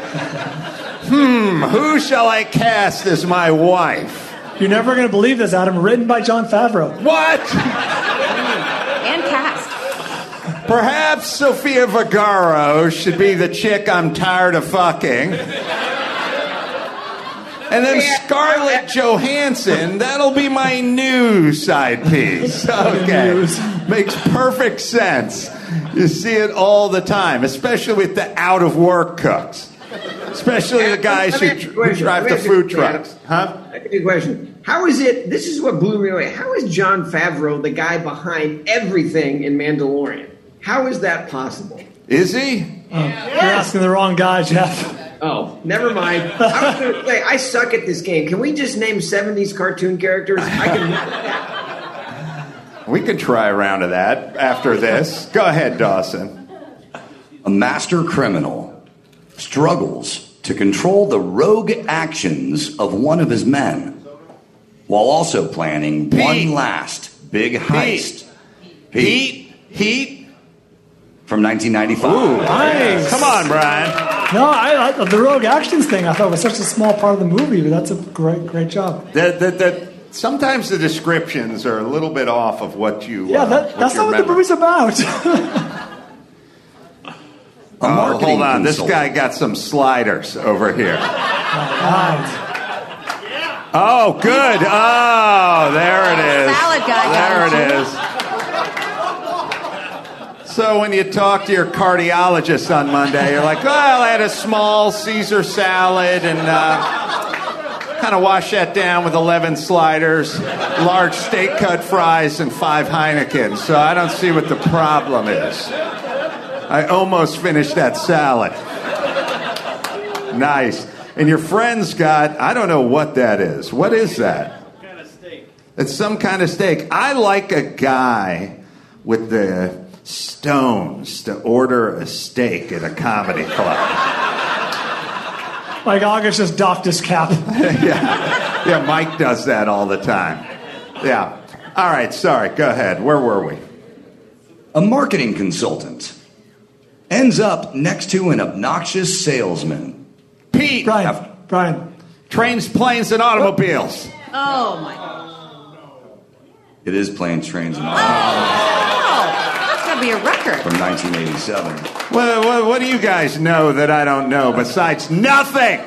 Hmm, who shall I cast as my wife? You're never going to believe this, Adam. Written by Jon Favreau. What? And cast. Perhaps Sofia Vergara should be the chick I'm tired of fucking. And then Scarlett Johansson, that'll be my new side piece. Okay. Makes perfect sense. You see it all the time, especially with the out-of-work cooks. Especially the guys who, who drive the food trucks. Huh? Good question. How is it, this is what blew me away. How is Jon Favreau the guy behind everything in Mandalorian? How is that possible? Is he? Oh, you're asking the wrong guy, Jeff. Oh, never mind. I was going to say, I suck at this game. Can we just name seventies cartoon characters? I can. We could try a round of that after this. Go ahead, Dawson. A master criminal struggles to control the rogue actions of one of his men while also planning Pete. one last big heist. Pete. Heat. From nineteen ninety-five. Ooh, Nice. Come on, Brian. No, I, I, the rogue actions thing I thought was such a small part of the movie, but that's a great, great job. The, the, the, sometimes the descriptions are a little bit off of what you. Yeah, uh, that, what that's you not what the remember. movie's about. A Oh, marketing hold on, this consultant. guy got some sliders over here. Right. Oh, good. Oh, there it is. Salad guy There got it is. So when you talk to your cardiologist on Monday, you're like, well, I had a small Caesar salad and uh, kind of wash that down with eleven sliders, large steak cut fries, and five Heinekens. So I don't see what the problem is. I almost finished that salad. Nice. And your friend's got, I don't know what that is. What is that? Some kind of steak. It's some kind of steak. I like a guy with the stones to order a steak at a comedy club. Like August just doffed his cap. yeah. Yeah, Mike does that all the time. Yeah. All right, sorry. Go ahead. Where were we? A marketing consultant ends up next to an obnoxious salesman. Pete. Brian. Brian. Trains, planes, and automobiles. Oh, my God. It is Planes, Trains, and Automobiles Oh, that's going to be a record. from nineteen eighty-seven. What, what, what do you guys know that I don't know besides nothing?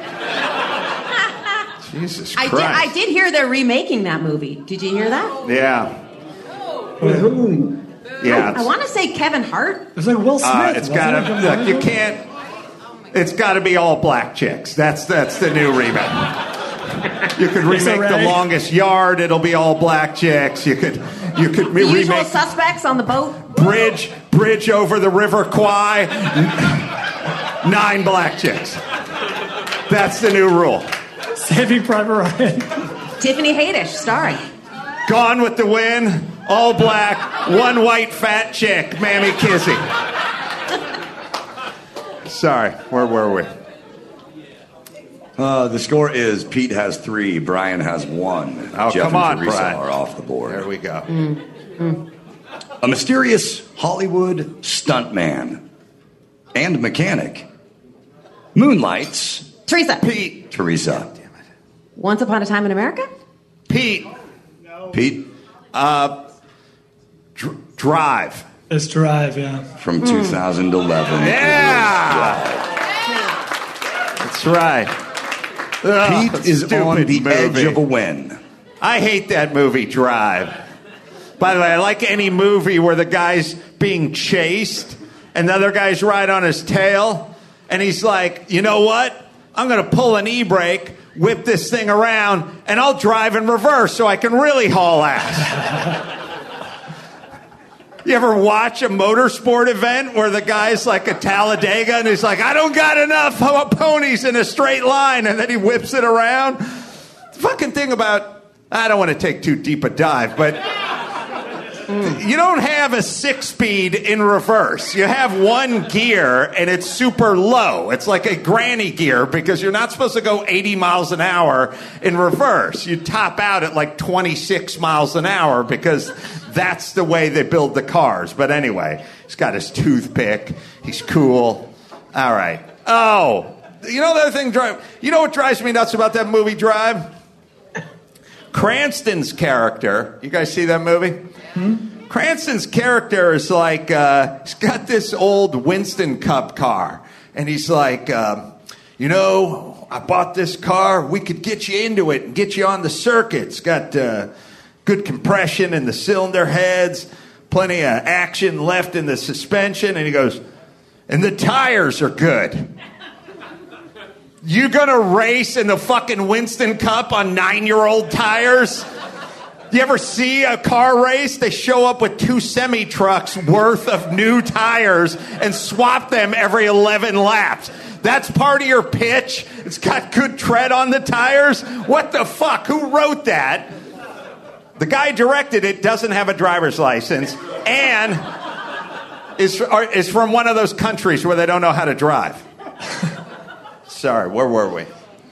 Jesus I Christ. did, I did hear they're remaking that movie. Did you hear that? Yeah. With whom? Yeah. I want to say Kevin Hart. It's like Will Smith. Uh, it's got wasn't it? to look. You can't. It's got to be all black chicks. That's that's the new remake. You could remake The Longest Yard. It'll be all black chicks. You could you could The Usual remake Suspects on the boat. Bridge Bridge over the River Kwai. Nine black chicks. That's the new rule. Saving Private Ryan. Tiffany Haddish starring. Gone with the Wind. All black. One white fat chick. Mammy Kizzy. Sorry, where were we? Uh, the score is Pete has three, Brian has one. Oh, Jeff come and on, Teresa Brian. are off the board. There we go. Mm. A mysterious Hollywood stuntman and mechanic moonlights. Teresa. Pete. Teresa. Once Upon a Time in America? Pete. Pete. Uh, dr- drive. It's Drive, yeah. From two thousand eleven. Yeah. That's right. Ugh, Pete is on the movie. edge of a win. I hate that movie, Drive. By the way, I like any movie where the guy's being chased and the other guy's right on his tail, and he's like, you know what? I'm going to pull an e-brake, whip this thing around, and I'll drive in reverse so I can really haul ass. You ever watch a motorsport event where the guy's like a Talladega and he's like, I don't got enough ponies in a straight line, and then he whips it around? The fucking thing about, I don't want to take too deep a dive, but you don't have a six-speed in reverse. You have one gear, and it's super low. It's like a granny gear because you're not supposed to go eighty miles an hour in reverse. You top out at like twenty-six miles an hour because that's the way they build the cars. But anyway, he's got his toothpick. He's cool. All right. Oh, you know the other thing, Drive? You know what drives me nuts about that movie, Drive? Cranston's character. You guys see that movie? Hmm? Cranston's character is like, uh, he's got this old Winston Cup car. And he's like, um, you know, I bought this car. We could get you into it and get you on the circuit. It's got uh, good compression in the cylinder heads, plenty of action left in the suspension. And he goes, and the tires are good. You gonna race in the fucking Winston Cup on nine-year-old tires? You ever see a car race? They show up with two semi-trucks worth of new tires and swap them every eleven laps. That's part of your pitch? It's got good tread on the tires? What the fuck? Who wrote that? The guy directed it doesn't have a driver's license and is, is from one of those countries where they don't know how to drive. Sorry, where were we?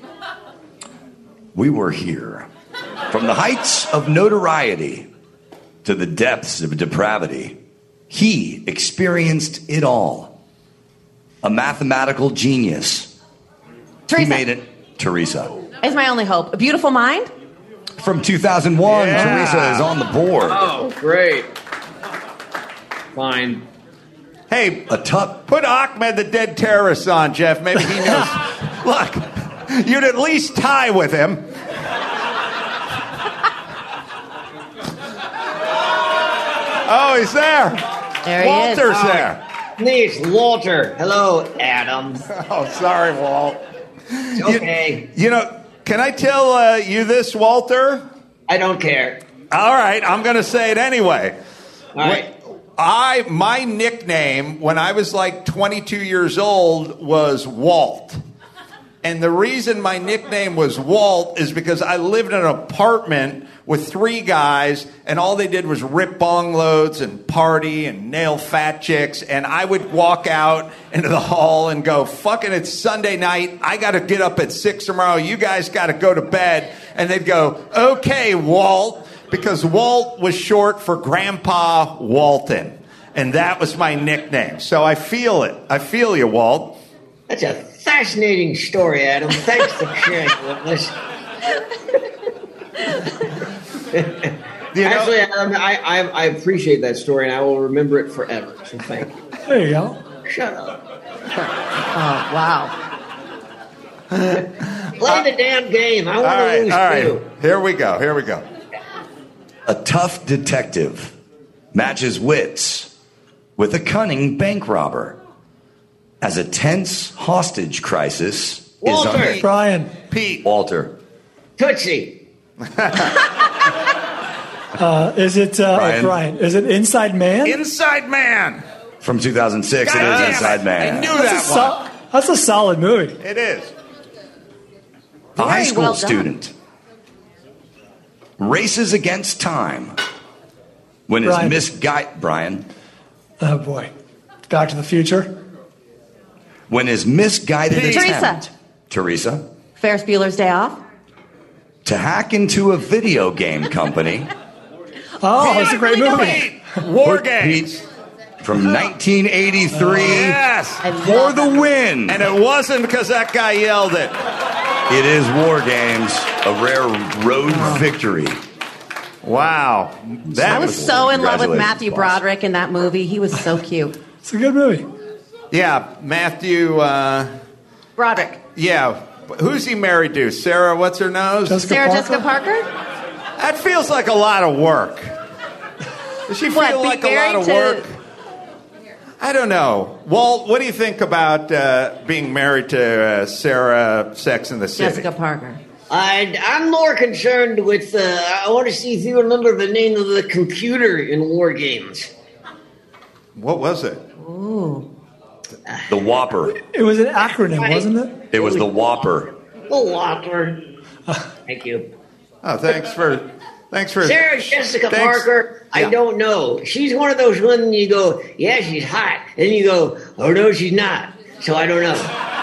We were here. From the heights of notoriety to the depths of depravity, he experienced it all. A mathematical genius. Teresa. He made it. Teresa. Is my only hope. A Beautiful Mind? From two thousand one, Yeah. Teresa is on the board. Oh, great. Fine. Hey, A tough. put Ahmed the Dead Terrorist on, Jeff. Maybe he knows. Look, you'd at least tie with him. Oh, he's there. There he is. Walter's Oh. there. It's Walter. Hello, Adam. Oh, sorry, Walt. It's okay. You, you know, can I tell uh, you this, Walter? I don't care. All right, I'm going to say it anyway. All right. I my nickname when I was like twenty-two years old was Walt. And the reason my nickname was Walt is because I lived in an apartment with three guys, and all they did was rip bong loads and party and nail fat chicks. And I would walk out into the hall and go, fucking, it's Sunday night. I got to get up at six tomorrow. You guys got to go to bed. And they'd go, okay, Walt, because Walt was short for Grandpa Walton. And that was my nickname. So I feel it. I feel you, Walt. That's a fascinating story, Adam. Thanks for sharing it with us. You know- Actually, Adam, I, I, I appreciate that story, and I will remember it forever. So thank you. There you go. Shut up. Oh, wow. Play the damn game. I All want to right, lose all right. too. Here we go. Here we go. A tough detective matches wits with a cunning bank robber as a tense hostage crisis Walter. is under Brian. Pete. Walter. Tootsie. Uh, is it, uh, Brian. Brian, is it Inside Man? Inside Man. From two thousand six, God it damn is Inside it. Man. I knew that's, a that sol- one. that's a solid movie. It is. A high school well done. student races against time when his Brian. misguided Brian Oh, boy. Back to the Future. when his misguided Teresa. attempt Teresa Ferris Bueller's Day Off. To hack into a video game company. Oh, it's a great movie. War Games. From nineteen eighty-three. Yes. For the win. And it wasn't because that guy yelled it. It is War Games, a rare road victory. Wow. That I was so in love with Matthew boss. Broderick in that movie. He was so cute. It's a good movie. Yeah, Matthew, uh, Broderick. yeah. Who's he married to? Sarah, what's her nose? Jessica Sarah Parker? Jessica Parker? That feels like a lot of work. Does she feel What, be like a lot married of to- work? I don't know. Walt, what do you think about uh, being married to uh, Sarah Sex in the City? Jessica Parker. I, I'm more concerned with, uh, I want to see if you remember the name of the computer in War Games. What was it? Ooh. The Whopper. It was an acronym, wasn't it? It was the Whopper. The Whopper. Thank you. Oh, thanks for... Thanks for... Sarah Jessica thanks- Parker, I Yeah. don't know. She's one of those women you go, yeah, she's hot. And you go, oh, no, she's not. So I don't know.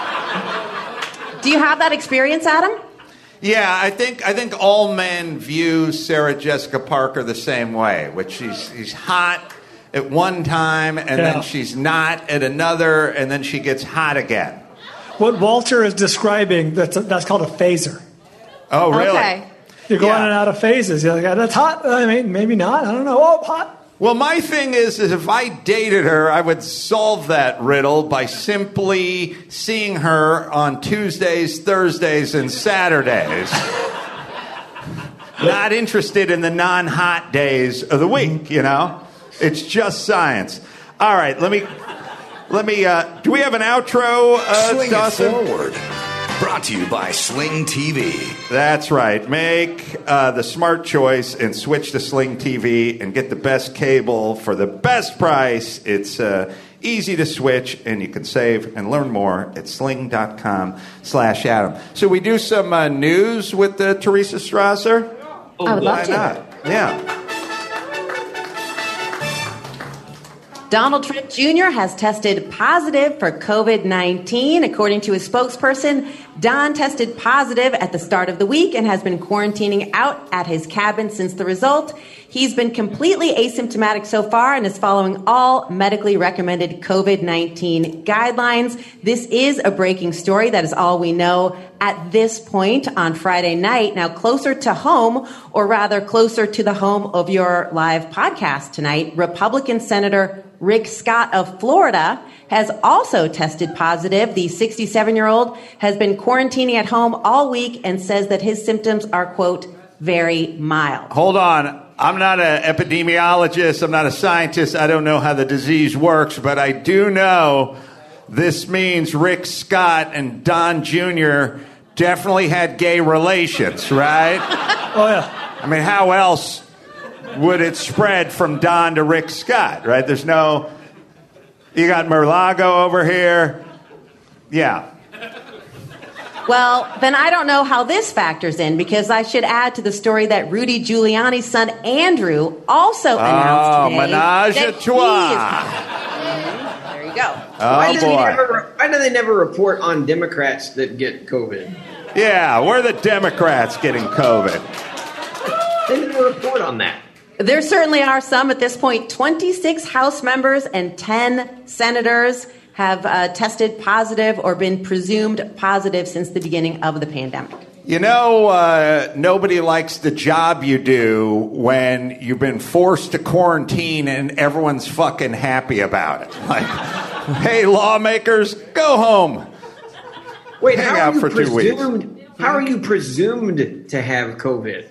Do you have that experience, Adam? Yeah, I think I think all men view Sarah Jessica Parker the same way, which she's she's hot at one time, and Yeah. then she's not at another, and then she gets hot again. What Walter is describing, that's, that's called a phaser. Oh, really? Okay. You go Yeah. in and out of phases. You're like, that's hot. I mean, maybe not. I don't know. Oh, hot. Well, my thing is, is if I dated her, I would solve that riddle by simply seeing her on Tuesdays, Thursdays, and Saturdays. Not interested in the non-hot days of the week, you know? It's just science. All right, let me, let me, uh, do we have an outro, uh, Swing Dawson? it forward. Brought to you by Sling T V. That's right. Make uh, the smart choice and switch to Sling T V and get the best cable for the best price. It's uh, easy to switch, and you can save and learn more at sling.com slash Adam. So we do some uh, news with uh, Teresa Strasser? I would love Why to. not? Yeah. Donald Trump Junior has tested positive for COVID nineteen. According to his spokesperson, Don tested positive at the start of the week and has been quarantining out at his cabin since the result. He's been completely asymptomatic so far and is following all medically recommended COVID nineteen guidelines. This is a breaking story. That is all we know at this point on Friday night. Now, closer to home, or rather closer to the home of your live podcast tonight, Republican Senator Rick Scott of Florida has also tested positive. The sixty-seven-year-old has been quarantining at home all week and says that his symptoms are, quote, very mild. Hold on. I'm not an epidemiologist. I'm not a scientist. I don't know how the disease works, but I do know this means Rick Scott and Don Junior definitely had gay relations, right? Oh, yeah. I mean, how else would it spread from Don to Rick Scott, right? There's no... You got Mar-a-Lago over here. Yeah. Well, then I don't know how this factors in, because I should add to the story that Rudy Giuliani's son, Andrew, also announced Oh, today menage that a he trois. is- There you go. Oh, why, do they boy. never, why do they never report on Democrats that get COVID? Yeah, we're the Democrats getting COVID. They never report on that. There certainly are some at this point. twenty-six House members and ten senators have uh, tested positive or been presumed positive since the beginning of the pandemic. You know, uh, nobody likes the job you do when you've been forced to quarantine and everyone's fucking happy about it. Like, hey, lawmakers, go home. Wait, Hang how out are you for two weeks. presumed? How are you presumed to have COVID?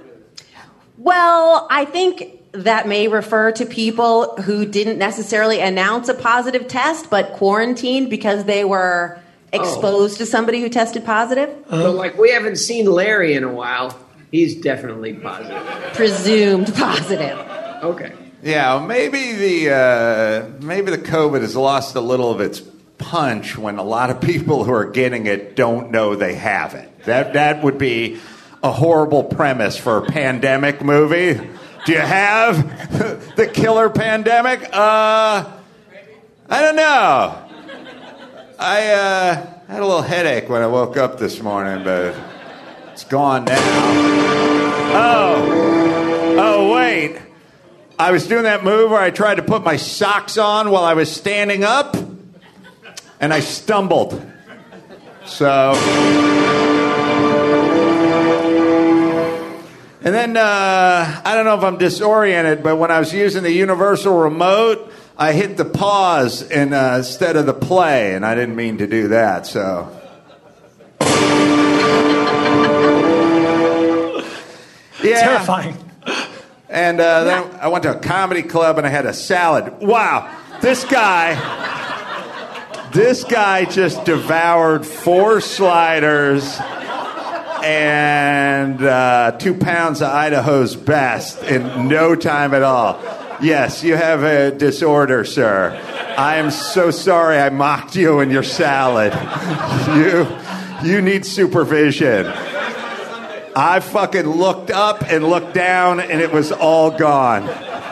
Well, I think that may refer to people who didn't necessarily announce a positive test, but quarantined because they were exposed to somebody who tested positive. So, like, we haven't seen Larry in a while. He's definitely positive. Presumed positive. Okay. Yeah, maybe the uh, maybe the COVID has lost a little of its punch when a lot of people who are getting it don't know they have it. That that would be a horrible premise for a pandemic movie. Do you have the killer pandemic? Uh, I don't know. I uh, I had a little headache when I woke up this morning, but it's gone now. Oh, oh, wait. I was doing that move where I tried to put my socks on while I was standing up, and I stumbled. So, and then, uh, I don't know if I'm disoriented, but when I was using the universal remote, I hit the pause in, uh, instead of the play, and I didn't mean to do that, so. Yeah. Terrifying. And uh, then I went to a comedy club and I had a salad. Wow, this guy, this guy just devoured four sliders and uh, two pounds of Idaho's Best in no time at all. Yes, you have a disorder, sir. I am so sorry I mocked you in your salad. You, you need supervision. I fucking looked up and looked down, and it was all gone.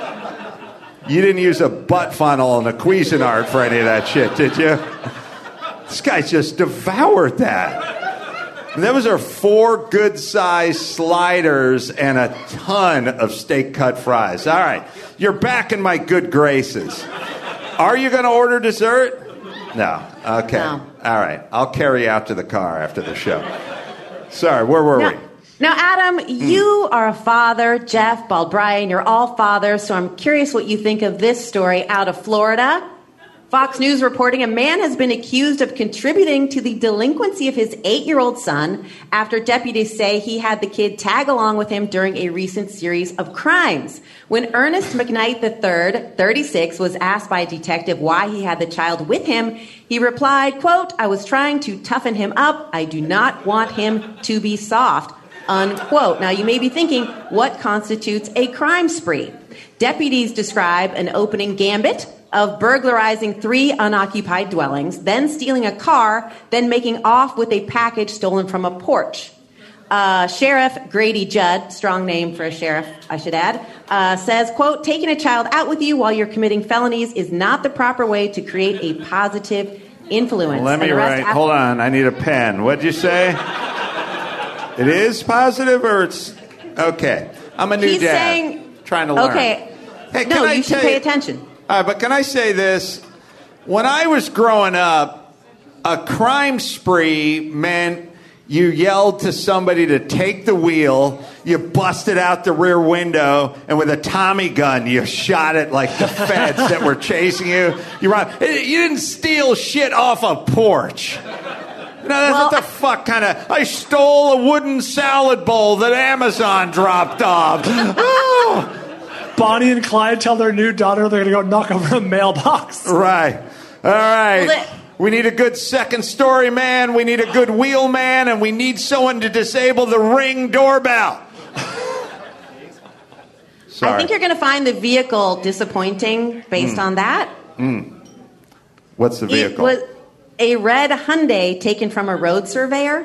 You didn't use a butt funnel and a Cuisinart for any of that shit, did you? This guy just devoured that. And those are four good-sized sliders and a ton of steak-cut fries. All right, you're back in my good graces. Are you going to order dessert? No. Okay. No. All right. I'll carry you out to the car after the show. Sorry, where were no. we? Now, Adam, you are a father. Jeff, Bald Brian, you're all fathers. So I'm curious what you think of this story out of Florida. Fox News reporting a man has been accused of contributing to the delinquency of his eight-year-old son after deputies say he had the kid tag along with him during a recent series of crimes. When Ernest McKnight the third, thirty-six, was asked by a detective why he had the child with him, he replied, quote, "I was trying to toughen him up. I do not want him to be soft." Unquote. Now, you may be thinking, what constitutes a crime spree? Deputies describe an opening gambit of burglarizing three unoccupied dwellings, then stealing a car, then making off with a package stolen from a porch. Uh, Sheriff Grady Judd, strong name for a sheriff, I should add, uh, says, quote, "Taking a child out with you while you're committing felonies is not the proper way to create a positive influence." Let me write. After- Hold on. I need a pen. What'd you say? It is positive, or it's okay? I'm a new He's dad, saying, trying to learn. Okay, hey, no, I you should pay attention. All right, but can I say this? When I was growing up, a crime spree meant you yelled to somebody to take the wheel, you busted out the rear window, and with a Tommy gun, you shot it like the feds that were chasing you. You run. You didn't steal shit off a porch. No, that's well, what the fuck kind of... I stole a wooden salad bowl that Amazon dropped off. Oh. Bonnie and Clyde tell their new daughter they're going to go knock over a mailbox. Right. All right. Well, they- we need a good second story man. We need a good wheel man. And we need someone to disable the Ring doorbell. Sorry. I think you're going to find the vehicle disappointing based mm. on that. Mm. What's the vehicle? It was a red Hyundai taken from a road surveyor.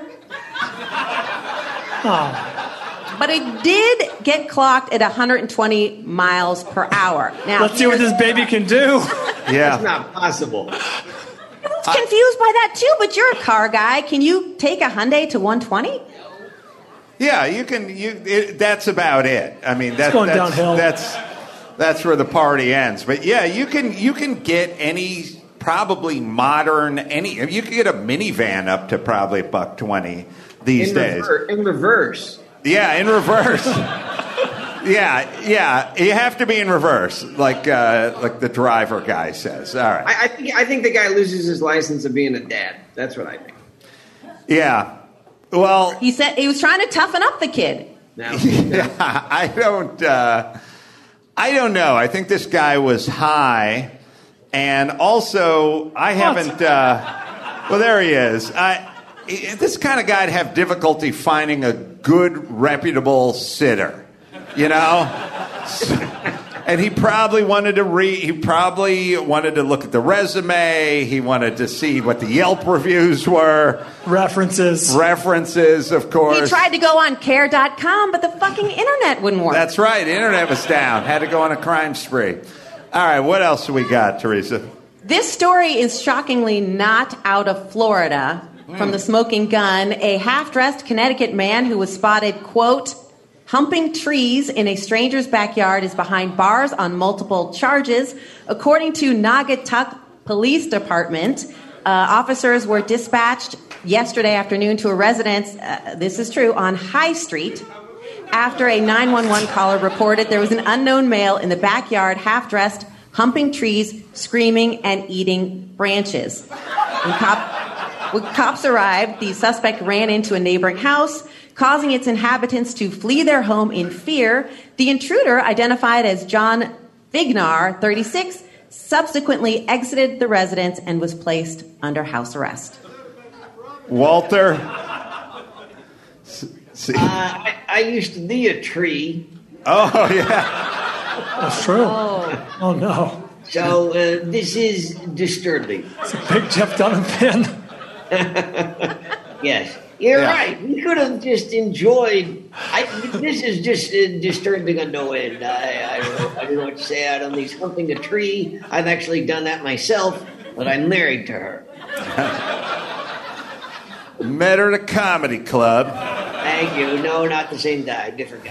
Oh. But it did get clocked at one hundred twenty miles per hour. Now, let's see what this baby can do. Yeah. It's not possible. I was confused by that too, but you're a car guy. Can you take a Hyundai to one twenty? Yeah, you can. You it, that's about it. I mean, that, going that's downhill. That's that's where the party ends. But yeah, you can you can get any probably modern any. You can get a minivan up to probably a buck twenty these in days. Rever- in reverse. Yeah, in reverse. yeah, yeah. You have to be in reverse, like uh, like the driver guy says. All right. I, I think I think the guy loses his license of being a dad. That's what I think. Yeah. Well, he said he was trying to toughen up the kid. Now, yeah, I don't. Uh, I don't know. I think this guy was high, and also I haven't. Uh, well, there he is. I. This kind of guy'd have difficulty finding a good, reputable sitter, you know. And he probably wanted to read. He probably wanted to look at the resume. He wanted to see what the Yelp reviews were. References. References, of course. He tried to go on care dot com, but the fucking internet wouldn't work. That's right. The internet was down. Had to go on a crime spree. All right, what else do we got, Teresa? This story is shockingly not out of Florida. from the smoking gun. A half-dressed Connecticut man who was spotted, quote, humping trees in a stranger's backyard is behind bars on multiple charges. According to Naugatuck Police Department, uh, officers were dispatched yesterday afternoon to a residence, uh, this is true, on High Street after a nine one one caller reported there was an unknown male in the backyard, half-dressed, humping trees, screaming, and eating branches. When, cop, when cops arrived, the suspect ran into a neighboring house, causing its inhabitants to flee their home in fear. The intruder, identified as John Vignar, thirty-six, subsequently exited the residence and was placed under house arrest. Walter? See. Uh, I, I used to be a tree. Oh, yeah. That's true. Oh, oh no. So uh, this is disturbing. It's a big Jeff Dunham fan. Yes. You're Yeah. right. We could have just enjoyed. I, this is just uh, disturbing on no end. I, I, don't know, I don't know what to say. I don't think humping a tree. I've actually done that myself, but I'm married to her. Met her at a comedy club. Thank you. No, not the same guy. Different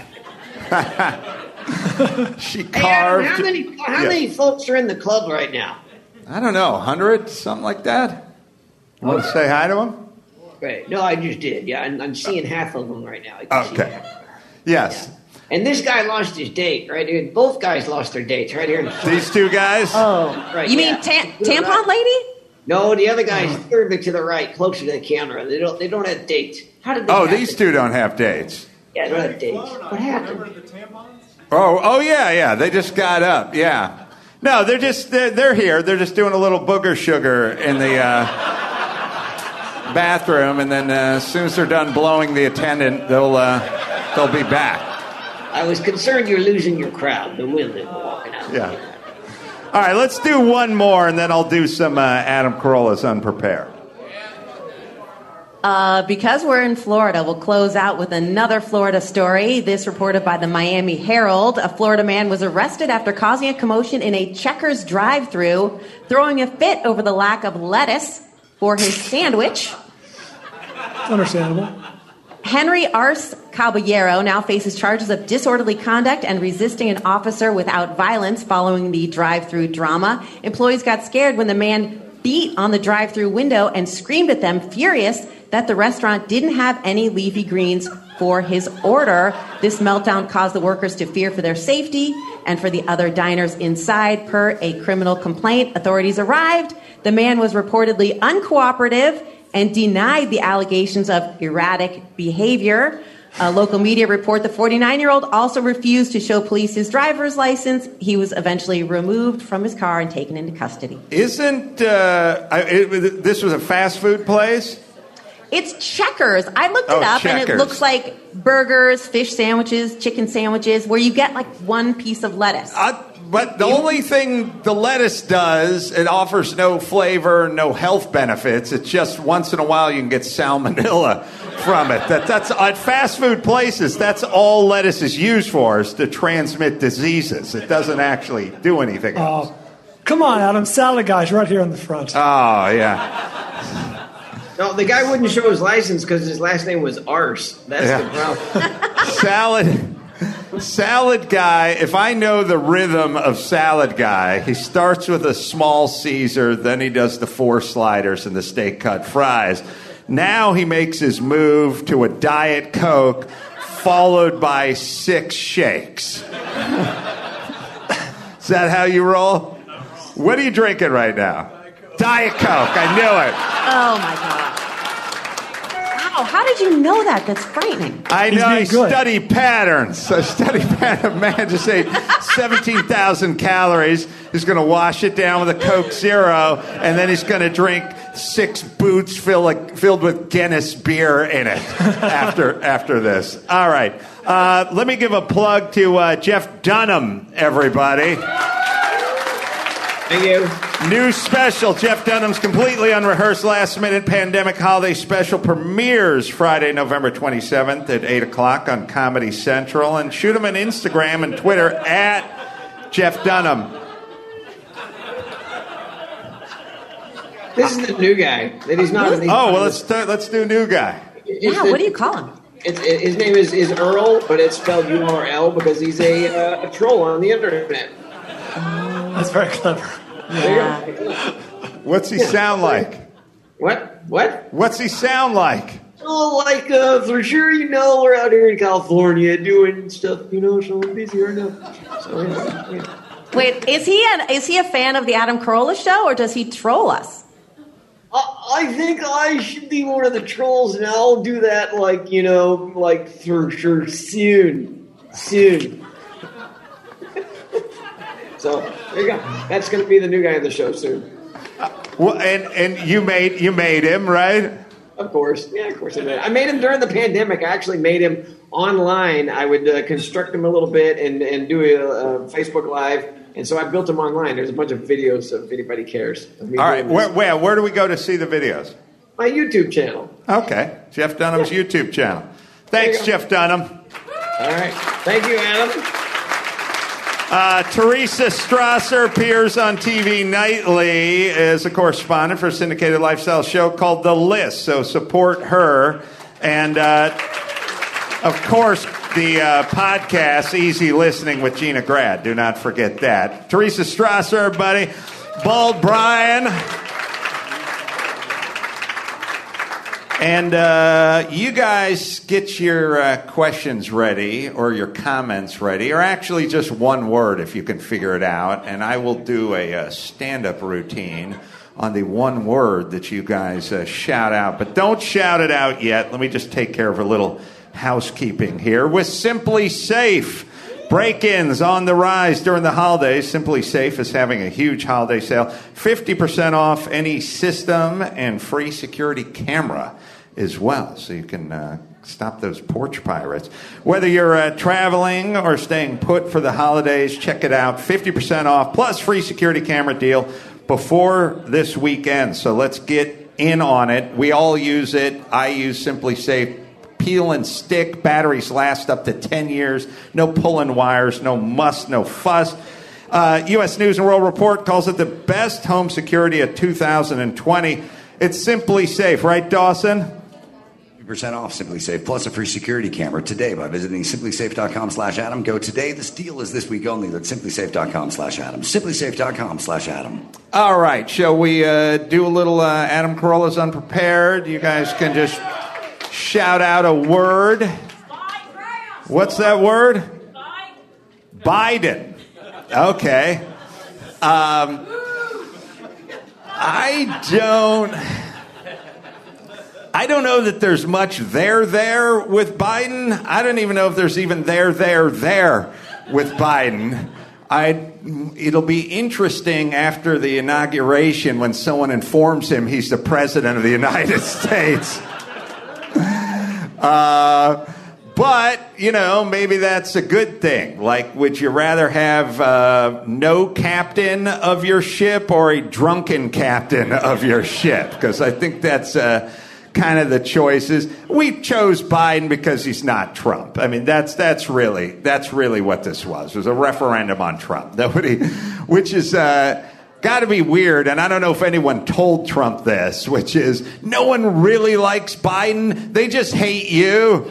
guy. She Hey, carved. Adam, how many how Yeah. many folks are in the club right now? I don't know, one hundred, something like that? You want to say hi to him? Great. No, I just did. Yeah, I'm, I'm seeing half of them right now. I can see Okay. Yes. And this guy lost his date right here. Both guys lost their dates right here. In front. These two guys? Oh, Right, you yeah. mean ta- tampon lady? No, the other guy's further to the right, closer to the camera. They don't. They don't have dates. How did this Oh, happen? these two don't have dates. Yeah, they don't have dates. What happened? Oh, oh yeah, yeah. They just got up. Yeah. No, they're just they're, they're here. They're just doing a little booger sugar in the uh, bathroom, and then uh, as soon as they're done blowing the attendant, they'll uh, they'll be back. I was concerned you're losing your crowd. The women were walking out. Yeah. All right, let's do one more, and then I'll do some uh, Adam Carolla's Unprepared. Uh, because we're in Florida, we'll close out with another Florida story. This reported by the Miami Herald. A Florida man was arrested after causing a commotion in a Checkers drive-thru, throwing a fit over the lack of lettuce for his sandwich. Understandable. Henry Arce Caballero now faces charges of disorderly conduct and resisting an officer without violence following the drive-thru drama. Employees got scared when the man beat on the drive-thru window and screamed at them, furious that the restaurant didn't have any leafy greens for his order. This meltdown caused the workers to fear for their safety and for the other diners inside. Per a criminal complaint, authorities arrived. The man was reportedly uncooperative and denied the allegations of erratic behavior. A local media report the forty-nine-year-old also refused to show police his driver's license. He was eventually removed from his car and taken into custody. Isn't uh, I, it, this was a fast food place? It's Checkers. I looked it Oh, up, and it Checkers. looks like burgers, fish sandwiches, chicken sandwiches, where you get like one piece of lettuce. Uh, but the only thing the lettuce does, it offers no flavor, no health benefits. It's just once in a while you can get salmonella from it. That, that's at fast food places. That's all lettuce is used for, is to transmit diseases. It doesn't actually do anything else. Oh, come on, Adam. Salad guy's right here in the front. Oh, yeah. No, the guy wouldn't show his license because his last name was Arse. That's Yeah. the problem. Salad, salad guy, if I know the rhythm of salad guy, he starts with a small Caesar, then he does the four sliders and the steak cut fries. Now he makes his move to a Diet Coke, followed by six shakes. Is that how you roll? What are you drinking right now? Diet Coke. I knew it. Oh, my God. Wow, how did you know that? That's frightening. I He's know. I being good. study patterns. I study patterns. Man just ate seventeen thousand calories. He's going to wash it down with a Coke Zero, and then he's going to drink six boots filled, like, filled with Guinness beer in it after after this. All right. Uh, let me give a plug to uh, Jeff Dunham, everybody. Thank you. New special, Jeff Dunham's completely unrehearsed last-minute pandemic holiday special premieres Friday, November twenty-seventh at eight o'clock on Comedy Central. And shoot him on Instagram and Twitter at Jeff Dunham. This is the new guy. That he's not. He's oh, well, let's start, let's do new guy. Yeah, what do you call him? It's, it, his name is, is Earl, but it's spelled U R L because he's a, uh, a troll on the internet. That's very clever. Yeah. What's he sound like? What? What? What's he sound like? Oh, like, uh, for sure, you know, we're out here in California doing stuff, you know, so I'm busy right now. So, yeah, yeah. Wait, is he an, is he a fan of the Adam Carolla show, or does he troll us? I think I should be one of the trolls, and I'll do that, like, you know, like, for sure, soon. Soon. So, there you go. That's going to be the new guy on the show soon. Uh, well, and, and you made you made him, right? Of course. Yeah, of course I made him. I made him during the pandemic. I actually made him online. I would uh, construct him a little bit and, and do a, a Facebook Live. And so I built him online. There's a bunch of videos if anybody cares. All right. Where, where where do we go to see the videos? My YouTube channel. Okay. Jeff Dunham's yeah. YouTube channel. Thanks, Jeff Dunham. All right. Thank you, Adam. Uh, Teresa Strasser appears on T V nightly as a correspondent for a syndicated lifestyle show called The List. So support her. And, uh, of course, the uh, podcast, Easy Listening with Gina Grad. Do not forget that. Teresa Strasser, everybody. Bald Brian. And uh, you guys get your uh, questions ready or your comments ready, or actually just one word if you can figure it out. And I will do a, a stand-up routine on the one word that you guys uh, shout out. But don't shout it out yet. Let me just take care of a little housekeeping here with Simply Safe. Break-ins on the rise during the holidays. Simply Safe is having a huge holiday sale. fifty percent off any system and free security camera as well. So you can uh, stop those porch pirates. Whether you're uh, traveling or staying put for the holidays, check it out. fifty percent off plus free security camera deal before this weekend. So let's get in on it. We all use it. I use Simply Safe. Peel and stick. Batteries last up to ten years. No pulling wires, no muss, no fuss. Uh, U S News and World Report calls it the best home security of two thousand twenty. It's Simply Safe, right, Dawson? fifty percent off Simply Safe, plus a free security camera today by visiting simplysafe.com slash Adam. Go today. This deal is this week only. That's simplysafe.com slash Adam. simplysafe.com slash Adam. All right. Shall we uh, do a little uh, Adam Carolla's Unprepared? You guys can just shout out a word. What's that word? Biden. Okay. Um, I don't... I don't know that there's much there there with Biden. I don't even know if there's even there there there with Biden. I it'll be interesting after the inauguration when someone informs him he's the president of the United States. Uh, but, you know, maybe that's a good thing. Like, would you rather have uh, no captain of your ship or a drunken captain of your ship? Because I think that's uh, kind of the choices. We chose Biden because he's not Trump. I mean, that's that's really that's really what this was. It was a referendum on Trump. Nobody, which is uh, got to be weird. And I don't know if anyone told Trump this, which is no one really likes Biden. They just hate you.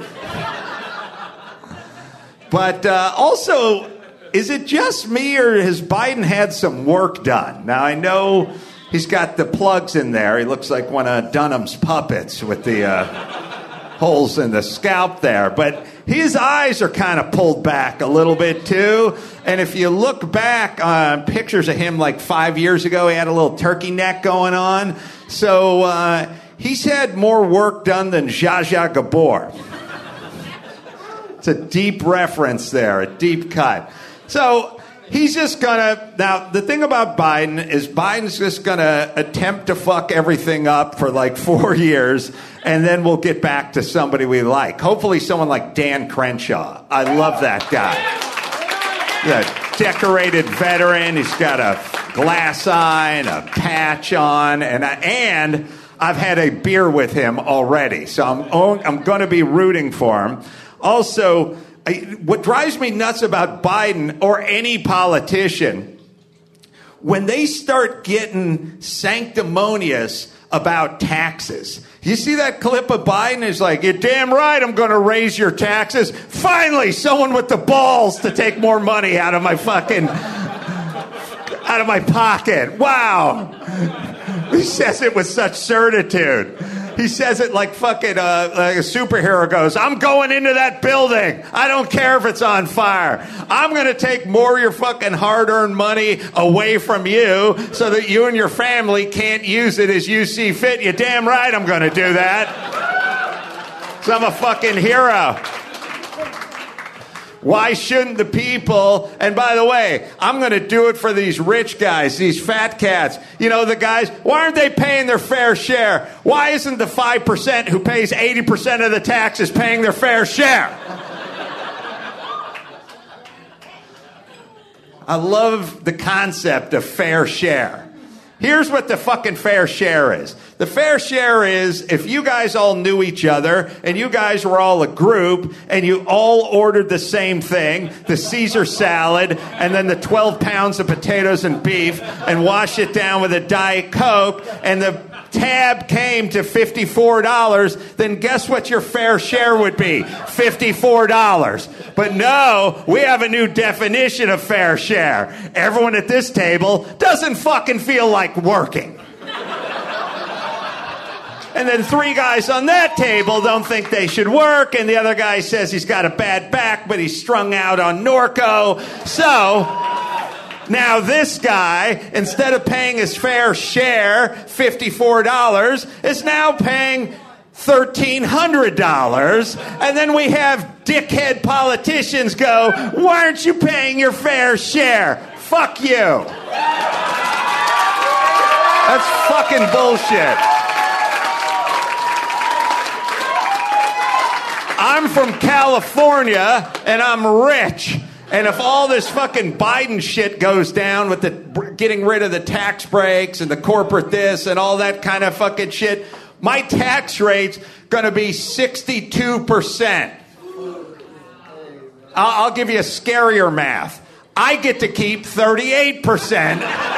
But uh, also, is it just me or has Biden had some work done? Now, I know he's got the plugs in there. He looks like one of Dunham's puppets with the uh, holes in the scalp there. But his eyes are kind of pulled back a little bit, too. And if you look back on pictures of him like five years ago, he had a little turkey neck going on. So uh, he's had more work done than Zsa Zsa Gabor. It's a deep reference there, a deep cut. So he's just gonna, now the thing about Biden is Biden's just gonna attempt to fuck everything up for like four years and then we'll get back to somebody we like. Hopefully someone like Dan Crenshaw. I love that guy. The decorated veteran. He's got a glass eye and a patch on, and I, and I've had a beer with him already, so I'm I'm going to be rooting for him. Also, I, what drives me nuts about Biden or any politician, when they start getting sanctimonious about taxes. You see that clip of Biden? He's like, you're damn right I'm going to raise your taxes. Finally, someone with the balls to take more money out of my fucking, out of my pocket. Wow. He says it with such certitude. He says it like fucking uh, like a superhero goes, I'm going into that building. I don't care if it's on fire. I'm going to take more of your fucking hard-earned money away from you so that you and your family can't use it as you see fit. You're damn right I'm going to do that. Because I'm a fucking hero. Why shouldn't the people, and by the way, I'm going to do it for these rich guys, these fat cats. You know, the guys, why aren't they paying their fair share? Why isn't the five percent who pays eighty percent of the taxes paying their fair share? I love the concept of fair share. Here's what the fucking fair share is. The fair share is if you guys all knew each other and you guys were all a group and you all ordered the same thing, the Caesar salad and then the twelve pounds of potatoes and beef and washed it down with a Diet Coke and the tab came to fifty-four dollars, then guess what your fair share would be? fifty-four dollars. But no, we have a new definition of fair share. Everyone at this table doesn't fucking feel like working. And then three guys on that table don't think they should work, and the other guy says he's got a bad back, but he's strung out on Norco. So now this guy, instead of paying his fair share, fifty-four dollars, is now paying thirteen hundred dollars. And then we have dickhead politicians go, why aren't you paying your fair share? Fuck you. That's fucking bullshit. I'm from California, and I'm rich. And if all this fucking Biden shit goes down with the getting rid of the tax breaks and the corporate this and all that kind of fucking shit, my tax rate's going to be sixty-two percent. I'll, I'll give you a scarier math. I get to keep thirty-eight percent.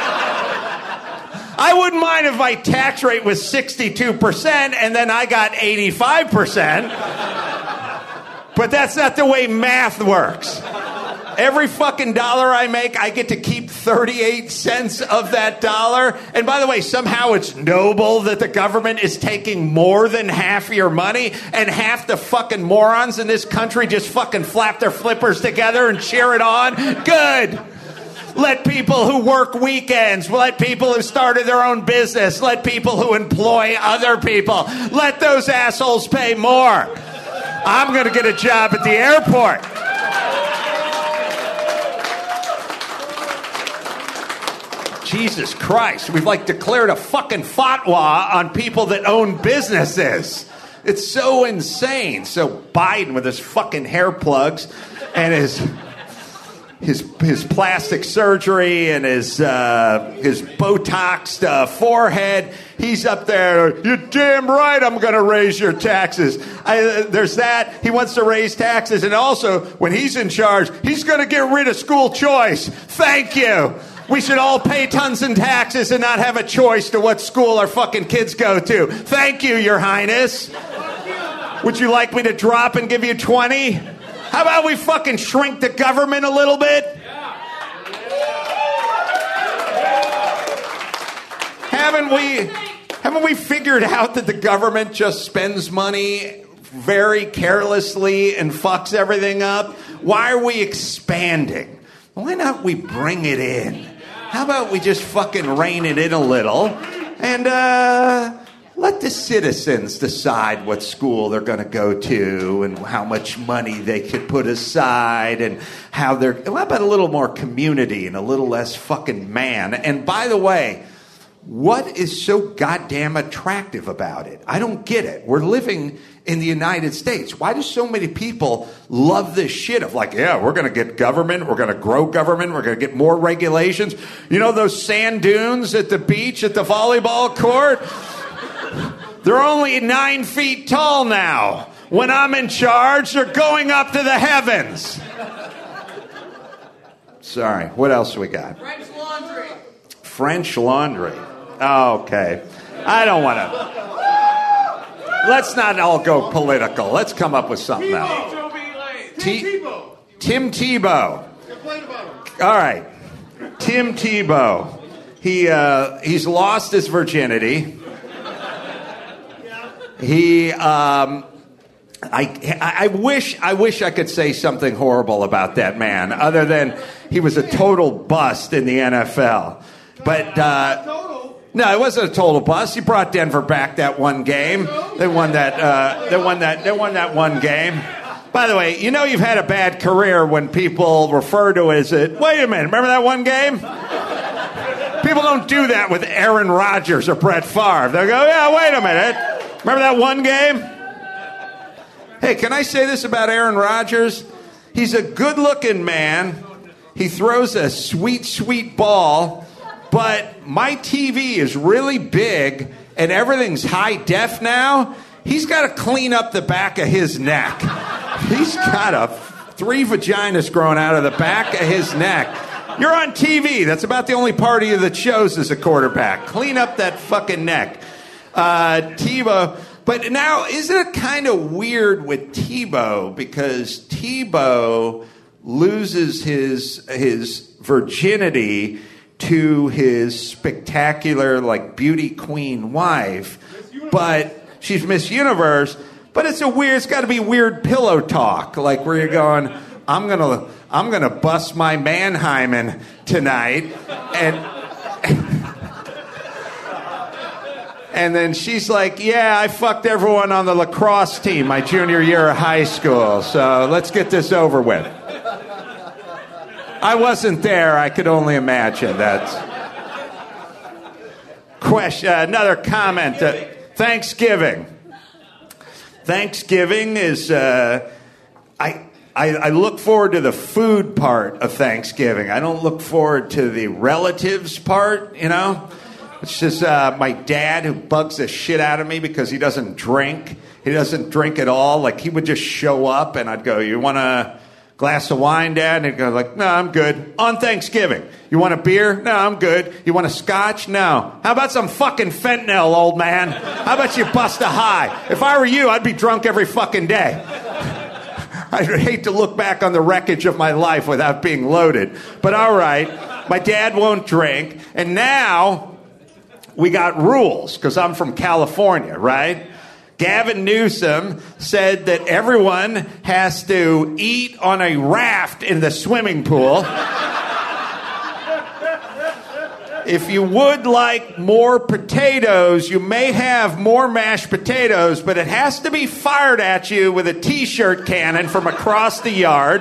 I wouldn't mind if my tax rate was sixty-two percent and then I got eighty-five percent. But that's not the way math works. Every fucking dollar I make, I get to keep thirty-eight cents of that dollar. And by the way, somehow it's noble that the government is taking more than half your money, and half the fucking morons in this country just fucking flap their flippers together and cheer it on. Good. Let people who work weekends, let people who started their own business, let people who employ other people, let those assholes pay more. I'm going to get a job at the airport. Jesus Christ, we've like declared a fucking fatwa on people that own businesses. It's so insane. So Biden with his fucking hair plugs and his his his plastic surgery and his uh, his Botoxed uh, forehead, he's up there. You're damn right I'm going to raise your taxes. I, uh, there's that. He wants to raise taxes. And also, when he's in charge, he's going to get rid of school choice. Thank you. We should all pay tons in taxes and not have a choice to what school our fucking kids go to. Thank you, Your Highness. Would you like me to drop and give you twenty? How about we fucking shrink the government a little bit? Haven't we, haven't we figured out that the government just spends money very carelessly and fucks everything up? Why are we expanding? Why not we bring it in? How about we just fucking rein it in a little and uh, let the citizens decide what school they're going to go to and how much money they could put aside and how they're... How about a little more community and a little less fucking man? And by the way, what is so goddamn attractive about it? I don't get it. We're living in the United States. Why do so many people love this shit of like, yeah, we're going to get government, we're going to grow government, we're going to get more regulations. You know those sand dunes at the beach, at the volleyball court? They're only nine feet tall now. When I'm in charge, they're going up to the heavens. Sorry, what else we got? Frank's Laundry. French Laundry. Okay. I don't want to. Let's not all go political. Let's come up with something else. T- Tim Tebow. All right. Tim Tebow. He uh, he's lost his virginity. He um, I I wish I wish I could say something horrible about that man, other than he was a total bust in the N F L. But uh, no, it wasn't a total bust. He brought Denver back that one game. They won that. Uh, they won that. They won that one game. By the way, you know you've had a bad career when people refer to it as it. Wait a minute, remember that one game? People don't do that with Aaron Rodgers or Brett Favre. They'll go, yeah, wait a minute. Remember that one game? Hey, can I say this about Aaron Rodgers? He's a good-looking man. He throws a sweet, sweet ball. But my T V is really big, and everything's high def now. He's got to clean up the back of his neck. He's got a three vaginas growing out of the back of his neck. You're on T V. That's about the only part of you that shows as a quarterback. Clean up that fucking neck. Uh, Tebow. But now, isn't it kind of weird with Tebow? Because Tebow loses his his virginity to his spectacular, like, beauty queen wife. But she's Miss Universe. But it's a weird, it's got to be weird pillow talk. Like, where you're going, I'm going to... I'm going to bust my Mannheimen tonight. And and then she's like, yeah, I fucked everyone on the lacrosse team my junior year of high school. So let's get this over with. I wasn't there. I could only imagine that. Question, uh, another comment. Uh, Thanksgiving. Thanksgiving is... Uh, I... I, I look forward to the food part of Thanksgiving. I don't look forward to the relatives part, you know? It's just uh, my dad who bugs the shit out of me because he doesn't drink. He doesn't drink at all. Like, he would just show up and I'd go, you want a glass of wine, Dad? And he'd go like, no, I'm good. On Thanksgiving. You want a beer? No, I'm good. You want a scotch? No. How about some fucking fentanyl, old man? How about you bust a high? If I were you, I'd be drunk every fucking day. I'd hate to look back on the wreckage of my life without being loaded. But all right, my dad won't drink. And now we got rules, because I'm from California, right? Gavin Newsom said that everyone has to eat on a raft in the swimming pool. If you would like more potatoes, you may have more mashed potatoes, but it has to be fired at you with a T-shirt cannon from across the yard.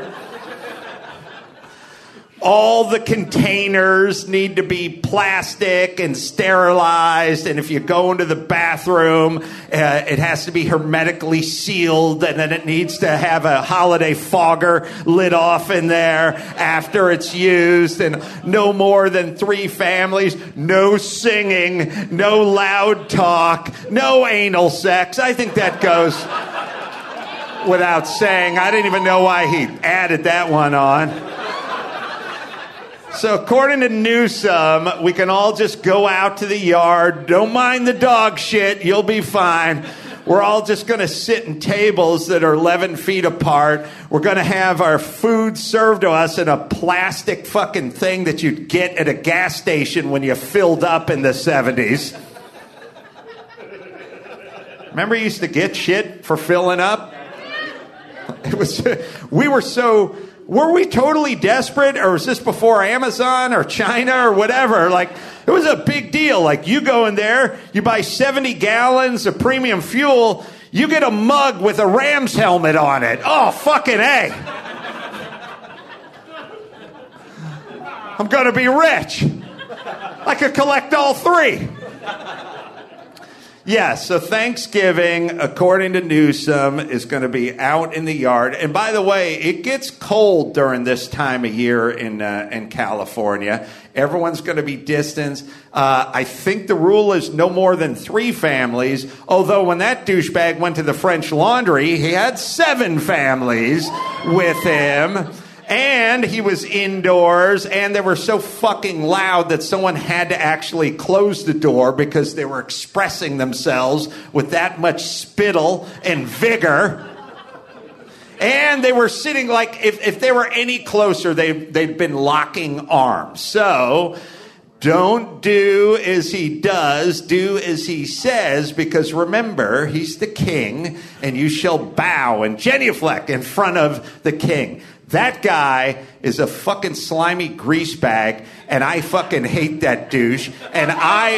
All the containers need to be plastic and sterilized, and if you go into the bathroom, uh, it has to be hermetically sealed, and then it needs to have a holiday fogger lit off in there after it's used, and no more than three families, no singing, no loud talk, no anal sex. I think that goes without saying. I didn't even know why he added that one on. So according to Newsom, we can all just go out to the yard. Don't mind the dog shit. You'll be fine. We're all just going to sit in tables that are eleven feet apart. We're going to have our food served to us in a plastic fucking thing that you'd get at a gas station when you filled up in the seventies. Remember you used to get shit for filling up? It was, we were so... Were we totally desperate, or was this before Amazon or China or whatever? Like, it was a big deal. Like, you go in there, you buy seventy gallons of premium fuel, you get a mug with a Rams helmet on it. Oh, fucking A. I'm going to be rich. I could collect all three. Yeah, so Thanksgiving, according to Newsom, is going to be out in the yard. And by the way, it gets cold during this time of year in uh, in California. Everyone's going to be distanced. Uh, I think the rule is no more than three families. Although when that douchebag went to the French Laundry, he had seven families with him. And he was indoors, and they were so fucking loud that someone had to actually close the door because they were expressing themselves with that much spittle and vigor. And they were sitting like, if, if they were any closer, they, they'd been locking arms. So don't do as he does, do as he says, because remember, he's the king, and you shall bow and genuflect in front of the king. That guy is a fucking slimy grease bag, and I fucking hate that douche. And I,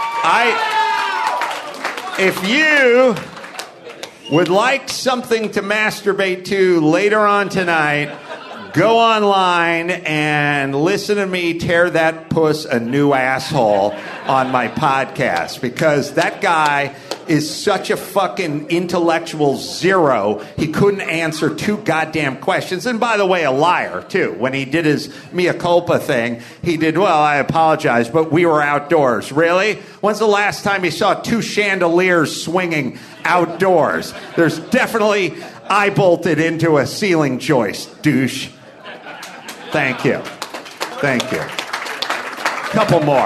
I, if you would like something to masturbate to later on tonight, go online and listen to me tear that puss a new asshole on my podcast, because that guy is such a fucking intellectual zero. He couldn't answer two goddamn questions. And by the way, a liar, too. When he did his mea culpa thing, he did, well, I apologize, but we were outdoors. Really? When's the last time you saw two chandeliers swinging outdoors? There's definitely eye bolted into a ceiling joist, douche. Thank you. Thank you. Couple more.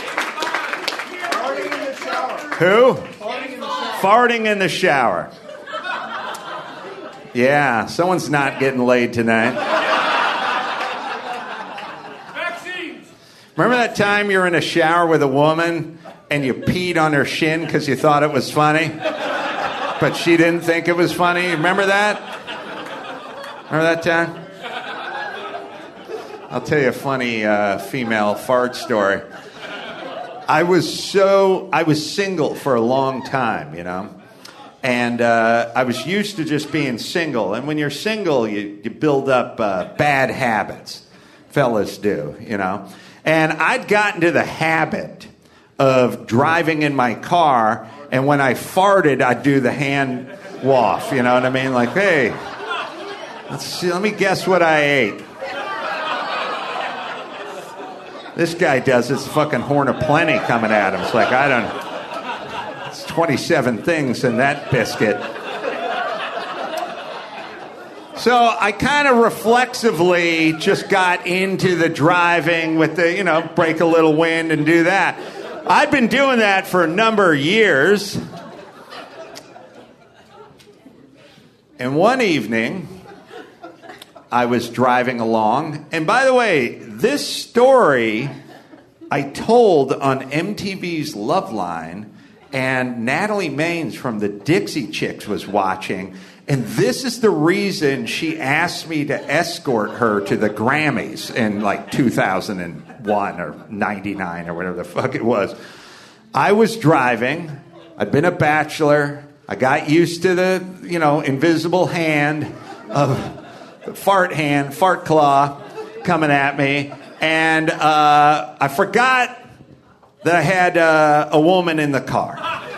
Who? Farting in the shower. Yeah, someone's not getting laid tonight. Remember that time you were in a shower with a woman and you peed on her shin because you thought it was funny? But she didn't think it was funny? Remember that? Remember that time? I'll tell you a funny uh, female fart story. I was so, I was single for a long time, you know, and uh, I was used to just being single. And when you're single, you, you build up uh, bad habits. Fellas do, you know. And I'd gotten to the habit of driving in my car, and when I farted, I'd do the hand waft, you know what I mean? Like, hey, let's see, let me guess what I ate. This guy does this fucking horn of plenty coming at him. It's like, I don't... It's twenty-seven things in that biscuit. So I kind of reflexively just got into the driving with the, you know, break a little wind and do that. I'd been doing that for a number of years. And one evening, I was driving along. And by the way, this story I told on M T V's Loveline, and Natalie Maines from the Dixie Chicks was watching. And this is the reason she asked me to escort her to the Grammys in like two thousand one or ninety-nine or whatever the fuck it was. I was driving. I'd been a bachelor. I got used to the, you know, invisible hand of... fart hand, fart claw coming at me. And uh, I forgot that I had uh, a woman in the car.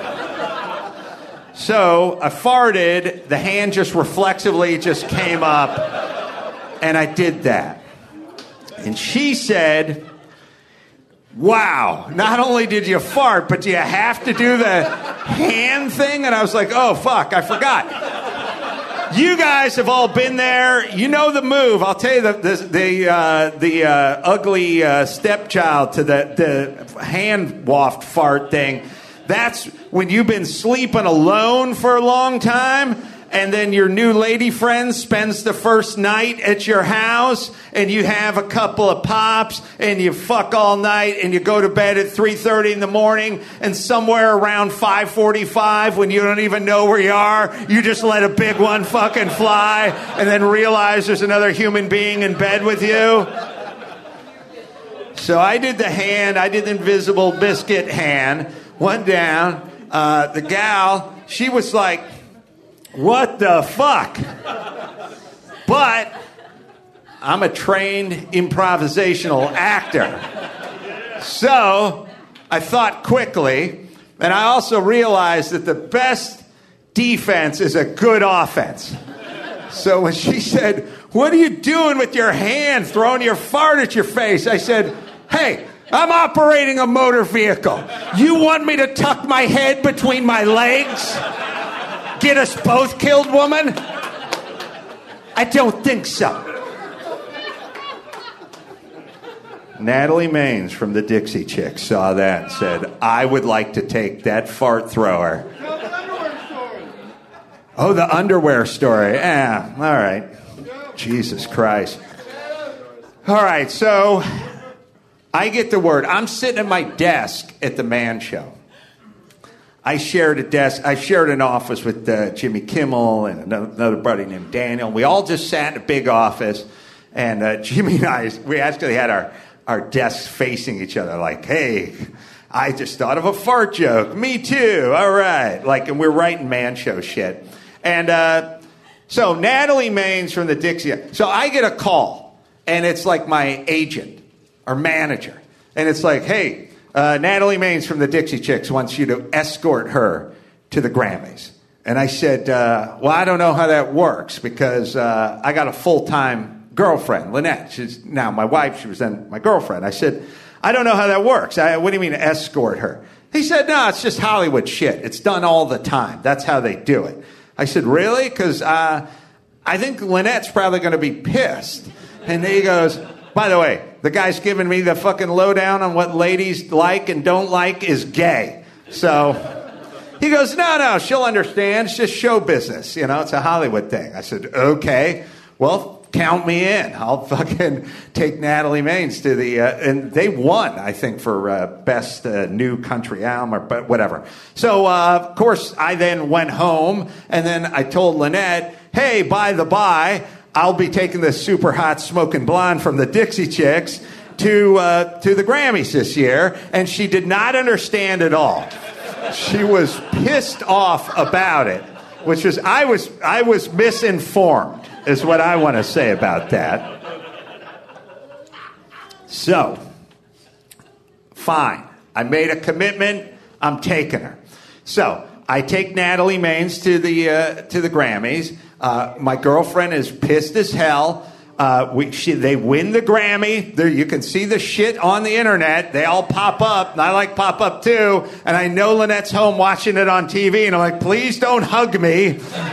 So I farted, the hand just reflexively just came up, and I did that. And she said, wow, not only did you fart, but do you have to do the hand thing? And I was like, oh, fuck, I forgot. You guys have all been there. You know the move. I'll tell you the the the, uh, the uh, ugly uh, stepchild to the, the hand waft fart thing. That's when you've been sleeping alone for a long time, and then your new lady friend spends the first night at your house, and you have a couple of pops, and you fuck all night, and you go to bed at three thirty in the morning, and somewhere around five forty-five, when you don't even know where you are, you just let a big one fucking fly, and then realize there's another human being in bed with you. So I did the hand, I did the invisible biscuit hand, went down, uh, the gal, she was like, what the fuck? But I'm a trained improvisational actor. So I thought quickly, and I also realized that the best defense is a good offense. So when she said, what are you doing with your hand throwing your fart at your face? I said, hey, I'm operating a motor vehicle. You want me to tuck my head between my legs? Get us both killed, woman? I don't think so. Natalie Maines from the Dixie Chicks saw that and said, I would like to take that fart thrower. Oh, the underwear story. Yeah, all right. Jesus Christ. All right, so I get the word. I'm sitting at my desk at the Man Show. I shared a desk. I shared an office with uh, Jimmy Kimmel and another, another buddy named Daniel. We all just sat in a big office, and uh, Jimmy and I, we actually had our, our desks facing each other like, hey, I just thought of a fart joke. Me too. All right. Like, and we're writing Man Show shit. And uh, so Natalie Maines from the Dixie. So I get a call, and it's like my agent or manager. And it's like, hey, uh, Natalie Maines from the Dixie Chicks wants you to escort her to the Grammys. And I said, uh, well, I don't know how that works because uh, I got a full-time girlfriend, Lynette. She's now my wife. She was then my girlfriend. I said, I don't know how that works. I, what do you mean escort her? He said, no, it's just Hollywood shit. It's done all the time. That's how they do it. I said, really? Because uh, I think Lynette's probably going to be pissed. And he goes, by the way, the guy's giving me the fucking lowdown on what ladies like and don't like is gay. So he goes, no, no, she'll understand. It's just show business. You know, it's a Hollywood thing. I said, okay, well, count me in. I'll fucking take Natalie Maines to the, uh, and they won, I think, for uh, best uh, new country album or but whatever. So, uh, of course, I then went home and then I told Lynette, hey, by the by, I'll be taking this super hot smoking blonde from the Dixie Chicks to uh, to the Grammys this year, and she did not understand at all. She was pissed off about it, which was I was I was misinformed, is what I want to say about that. So, fine. I made a commitment. I'm taking her. So I take Natalie Maines to the uh, to the Grammys. Uh, my girlfriend is pissed as hell. Uh, we, she, they win the Grammy. There, you can see the shit on the internet. They all pop up, and I like pop up too. And I know Lynette's home watching it on T V, and I'm like, please don't hug me.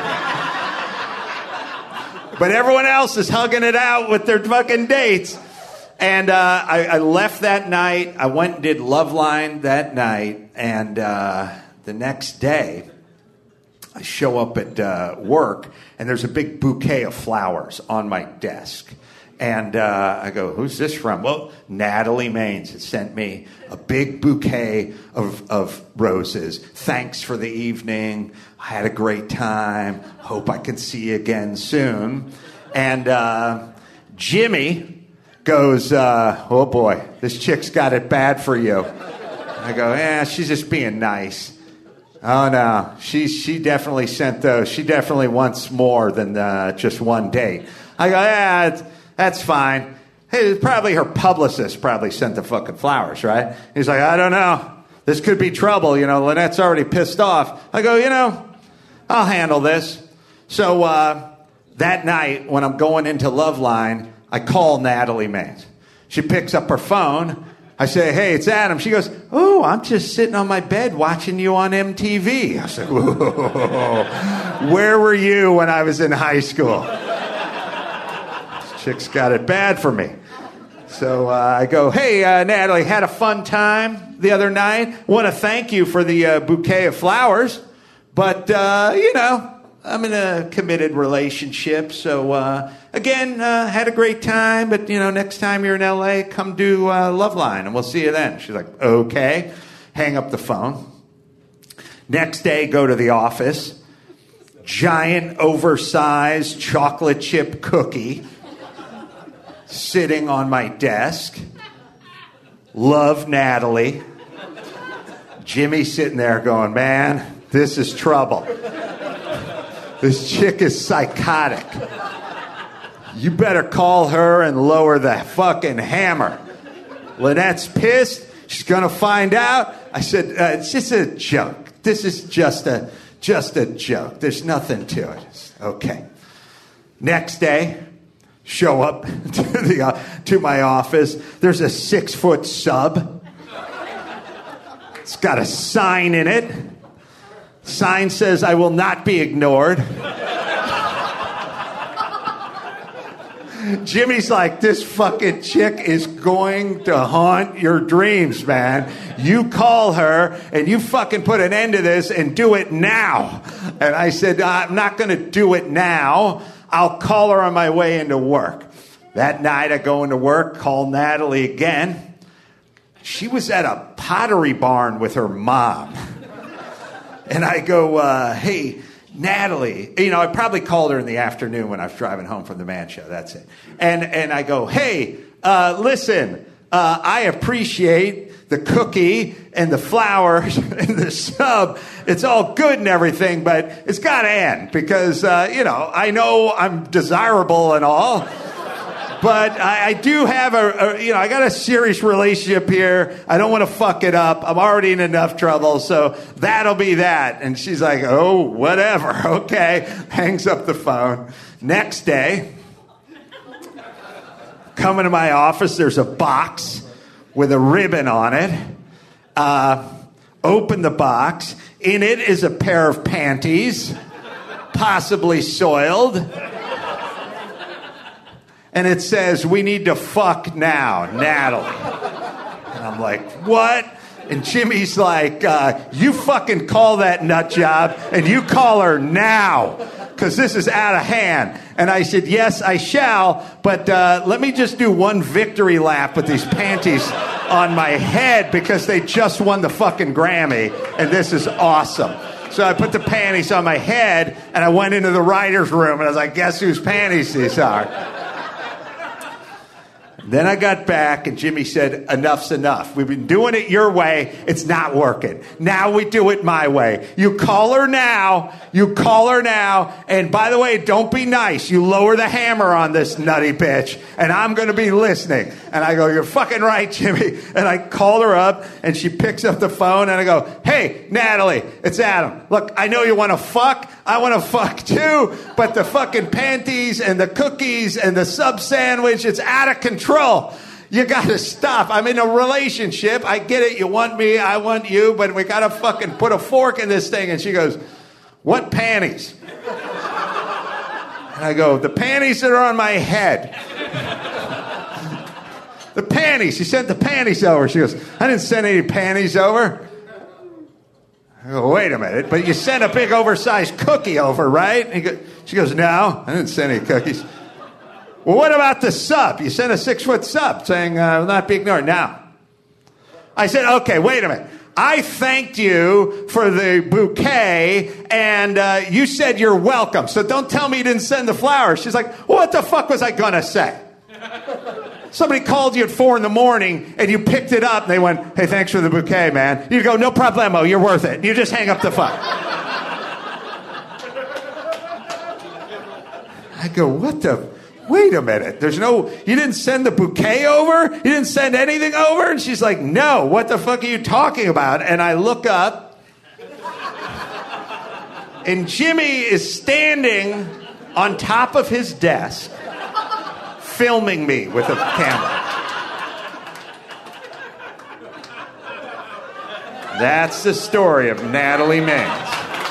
But everyone else is hugging it out with their fucking dates. And uh, I, I left that night. I went and did Loveline that night, and uh, the next day, I show up at uh, work, and there's a big bouquet of flowers on my desk. And uh, I go, who's this from? Well, Natalie Maines had sent me a big bouquet of, of roses. Thanks for the evening. I had a great time. Hope I can see you again soon. And uh, Jimmy goes, uh, oh boy, this chick's got it bad for you. I go, yeah, she's just being nice. Oh, no, she she definitely sent those. She definitely wants more than uh, just one date. I go, yeah, it's, that's fine. Hey, probably her publicist probably sent the fucking flowers, right? He's like, I don't know. This could be trouble. You know, Lynette's already pissed off. I go, you know, I'll handle this. So uh, that night when I'm going into Loveline, I call Natalie Maines. She picks up her phone. I say, hey, it's Adam. She goes, oh, I'm just sitting on my bed watching you on M T V. I said, whoa, where were you when I was in high school? This chick's got it bad for me. So uh, I go, hey, uh, Natalie, had a fun time the other night. Want to thank you for the uh, bouquet of flowers. But, uh, you know, I'm in a committed relationship, so uh, again, uh, had a great time. But you know, next time you're in L A, come do uh, Loveline, and we'll see you then. She's like, okay. Hang up the phone. Next day, go to the office. Giant, oversized chocolate chip cookie sitting on my desk. Love, Natalie. Jimmy sitting there going, man, this is trouble. This chick is psychotic. You better call her and lower the fucking hammer. Lynette's pissed. She's going to find out. I said, uh, it's just a joke. This is just a just a joke. There's nothing to it. Okay. Next day, show up to the uh, to my office. There's a six-foot sub. It's got a sign in it. Sign says, I will not be ignored. Jimmy's like, this fucking chick is going to haunt your dreams, man. You call her and you fucking put an end to this and do it now. And I said, I'm not going to do it now. I'll call her on my way into work. That night I go into work, call Natalie again. She was at a pottery barn with her mom. And I go, uh, hey, Natalie, you know, I probably called her in the afternoon when I was driving home from the Man Show. That's it. And and I go, hey, uh, listen, uh, I appreciate the cookie and the flowers and the sub. It's all good and everything, but it's got to end because, uh, you know, I know I'm desirable and all. But I, I do have a, a, you know, I got a serious relationship here. I don't want to fuck it up. I'm already in enough trouble, so that'll be that. And she's like, oh, whatever, okay. Hangs up the phone. Next day, coming to my office, there's a box with a ribbon on it. Uh, open the box. In it is a pair of panties, possibly soiled. And it says, we need to fuck now, Natalie. And I'm like, what? And Jimmy's like, uh, you fucking call that nut job and you call her now because this is out of hand. And I said, yes, I shall, but uh, let me just do one victory lap with these panties on my head because they just won the fucking Grammy and this is awesome. So I put the panties on my head and I went into the writer's room and I was like, guess whose panties these are? Then I got back and Jimmy said, enough's enough. We've been doing it your way. It's not working. Now we do it my way. You call her now. You call her now. And by the way, don't be nice. You lower the hammer on this nutty bitch. And I'm going to be listening. And I go, you're fucking right, Jimmy. And I call her up and she picks up the phone and I go, hey, Natalie, it's Adam. Look, I know you want to fuck. I want to fuck too. But the fucking panties and the cookies and the sub sandwich, it's out of control. You gotta stop. I'm in a relationship. I get it. You want me. I want you. But we gotta fucking put a fork in this thing. And she goes, what panties? And I go, the panties that are on my head. The panties. She sent the panties over. She goes, I didn't send any panties over. I go, wait a minute. But you sent a big oversized cookie over, right? And he go, she goes, no, I didn't send any cookies. Well, what about the sub? You sent a six-foot sub saying, uh, not be ignored. Now, I said, okay, wait a minute. I thanked you for the bouquet, and uh, you said you're welcome. So don't tell me you didn't send the flowers. She's like, well, what the fuck was I going to say? Somebody called you at four in the morning, and you picked it up, and they went, hey, thanks for the bouquet, man. You go, no problemo, you're worth it. You just hang up the phone. I go, what the... Wait a minute. There's no, you didn't send the bouquet over? You didn't send anything over? And she's like, no, what the fuck are you talking about? And I look up, and Jimmy is standing on top of his desk, filming me with a camera. That's the story of Natalie Maines.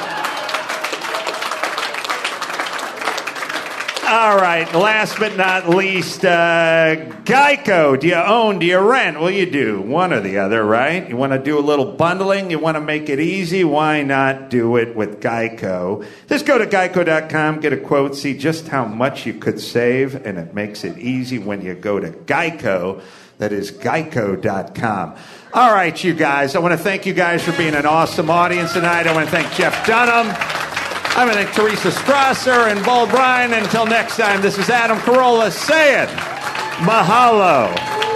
All right, last but not least, uh, Geico. Do you own, do you rent? Well, you do. One or the other, right? You want to do a little bundling? You want to make it easy? Why not do it with Geico? Just go to geico dot com, get a quote, see just how much you could save, and it makes it easy when you go to Geico. That is geico dot com. All right, you guys, I want to thank you guys for being an awesome audience tonight. I want to thank Jeff Dunham. I want to thank Teresa Strasser and Bald Bryan. Until next time, this is Adam Carolla saying mahalo.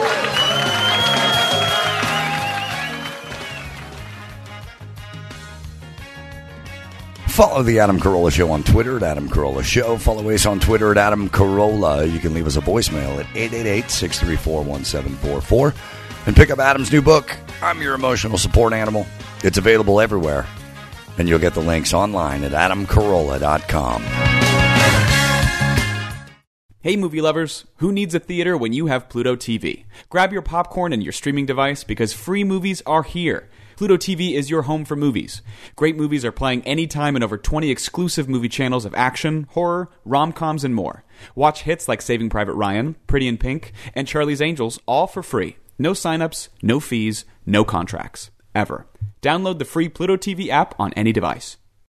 Follow the Adam Carolla Show on Twitter at Adam Carolla Show. Follow us on Twitter at Adam Carolla. You can leave us a voicemail at eight eight eight, six three four, one seven four four. And pick up Adam's new book, I'm Your Emotional Support Animal. It's available everywhere. And you'll get the links online at adam carolla dot com. Hey movie lovers, who needs a theater when you have Pluto T V? Grab your popcorn and your streaming device because free movies are here. Pluto T V is your home for movies. Great movies are playing anytime in over twenty exclusive movie channels of action, horror, rom-coms, and more. Watch hits like Saving Private Ryan, Pretty in Pink, and Charlie's Angels all for free. No signups, no fees, no contracts. Ever. Download the free Pluto T V app on any device.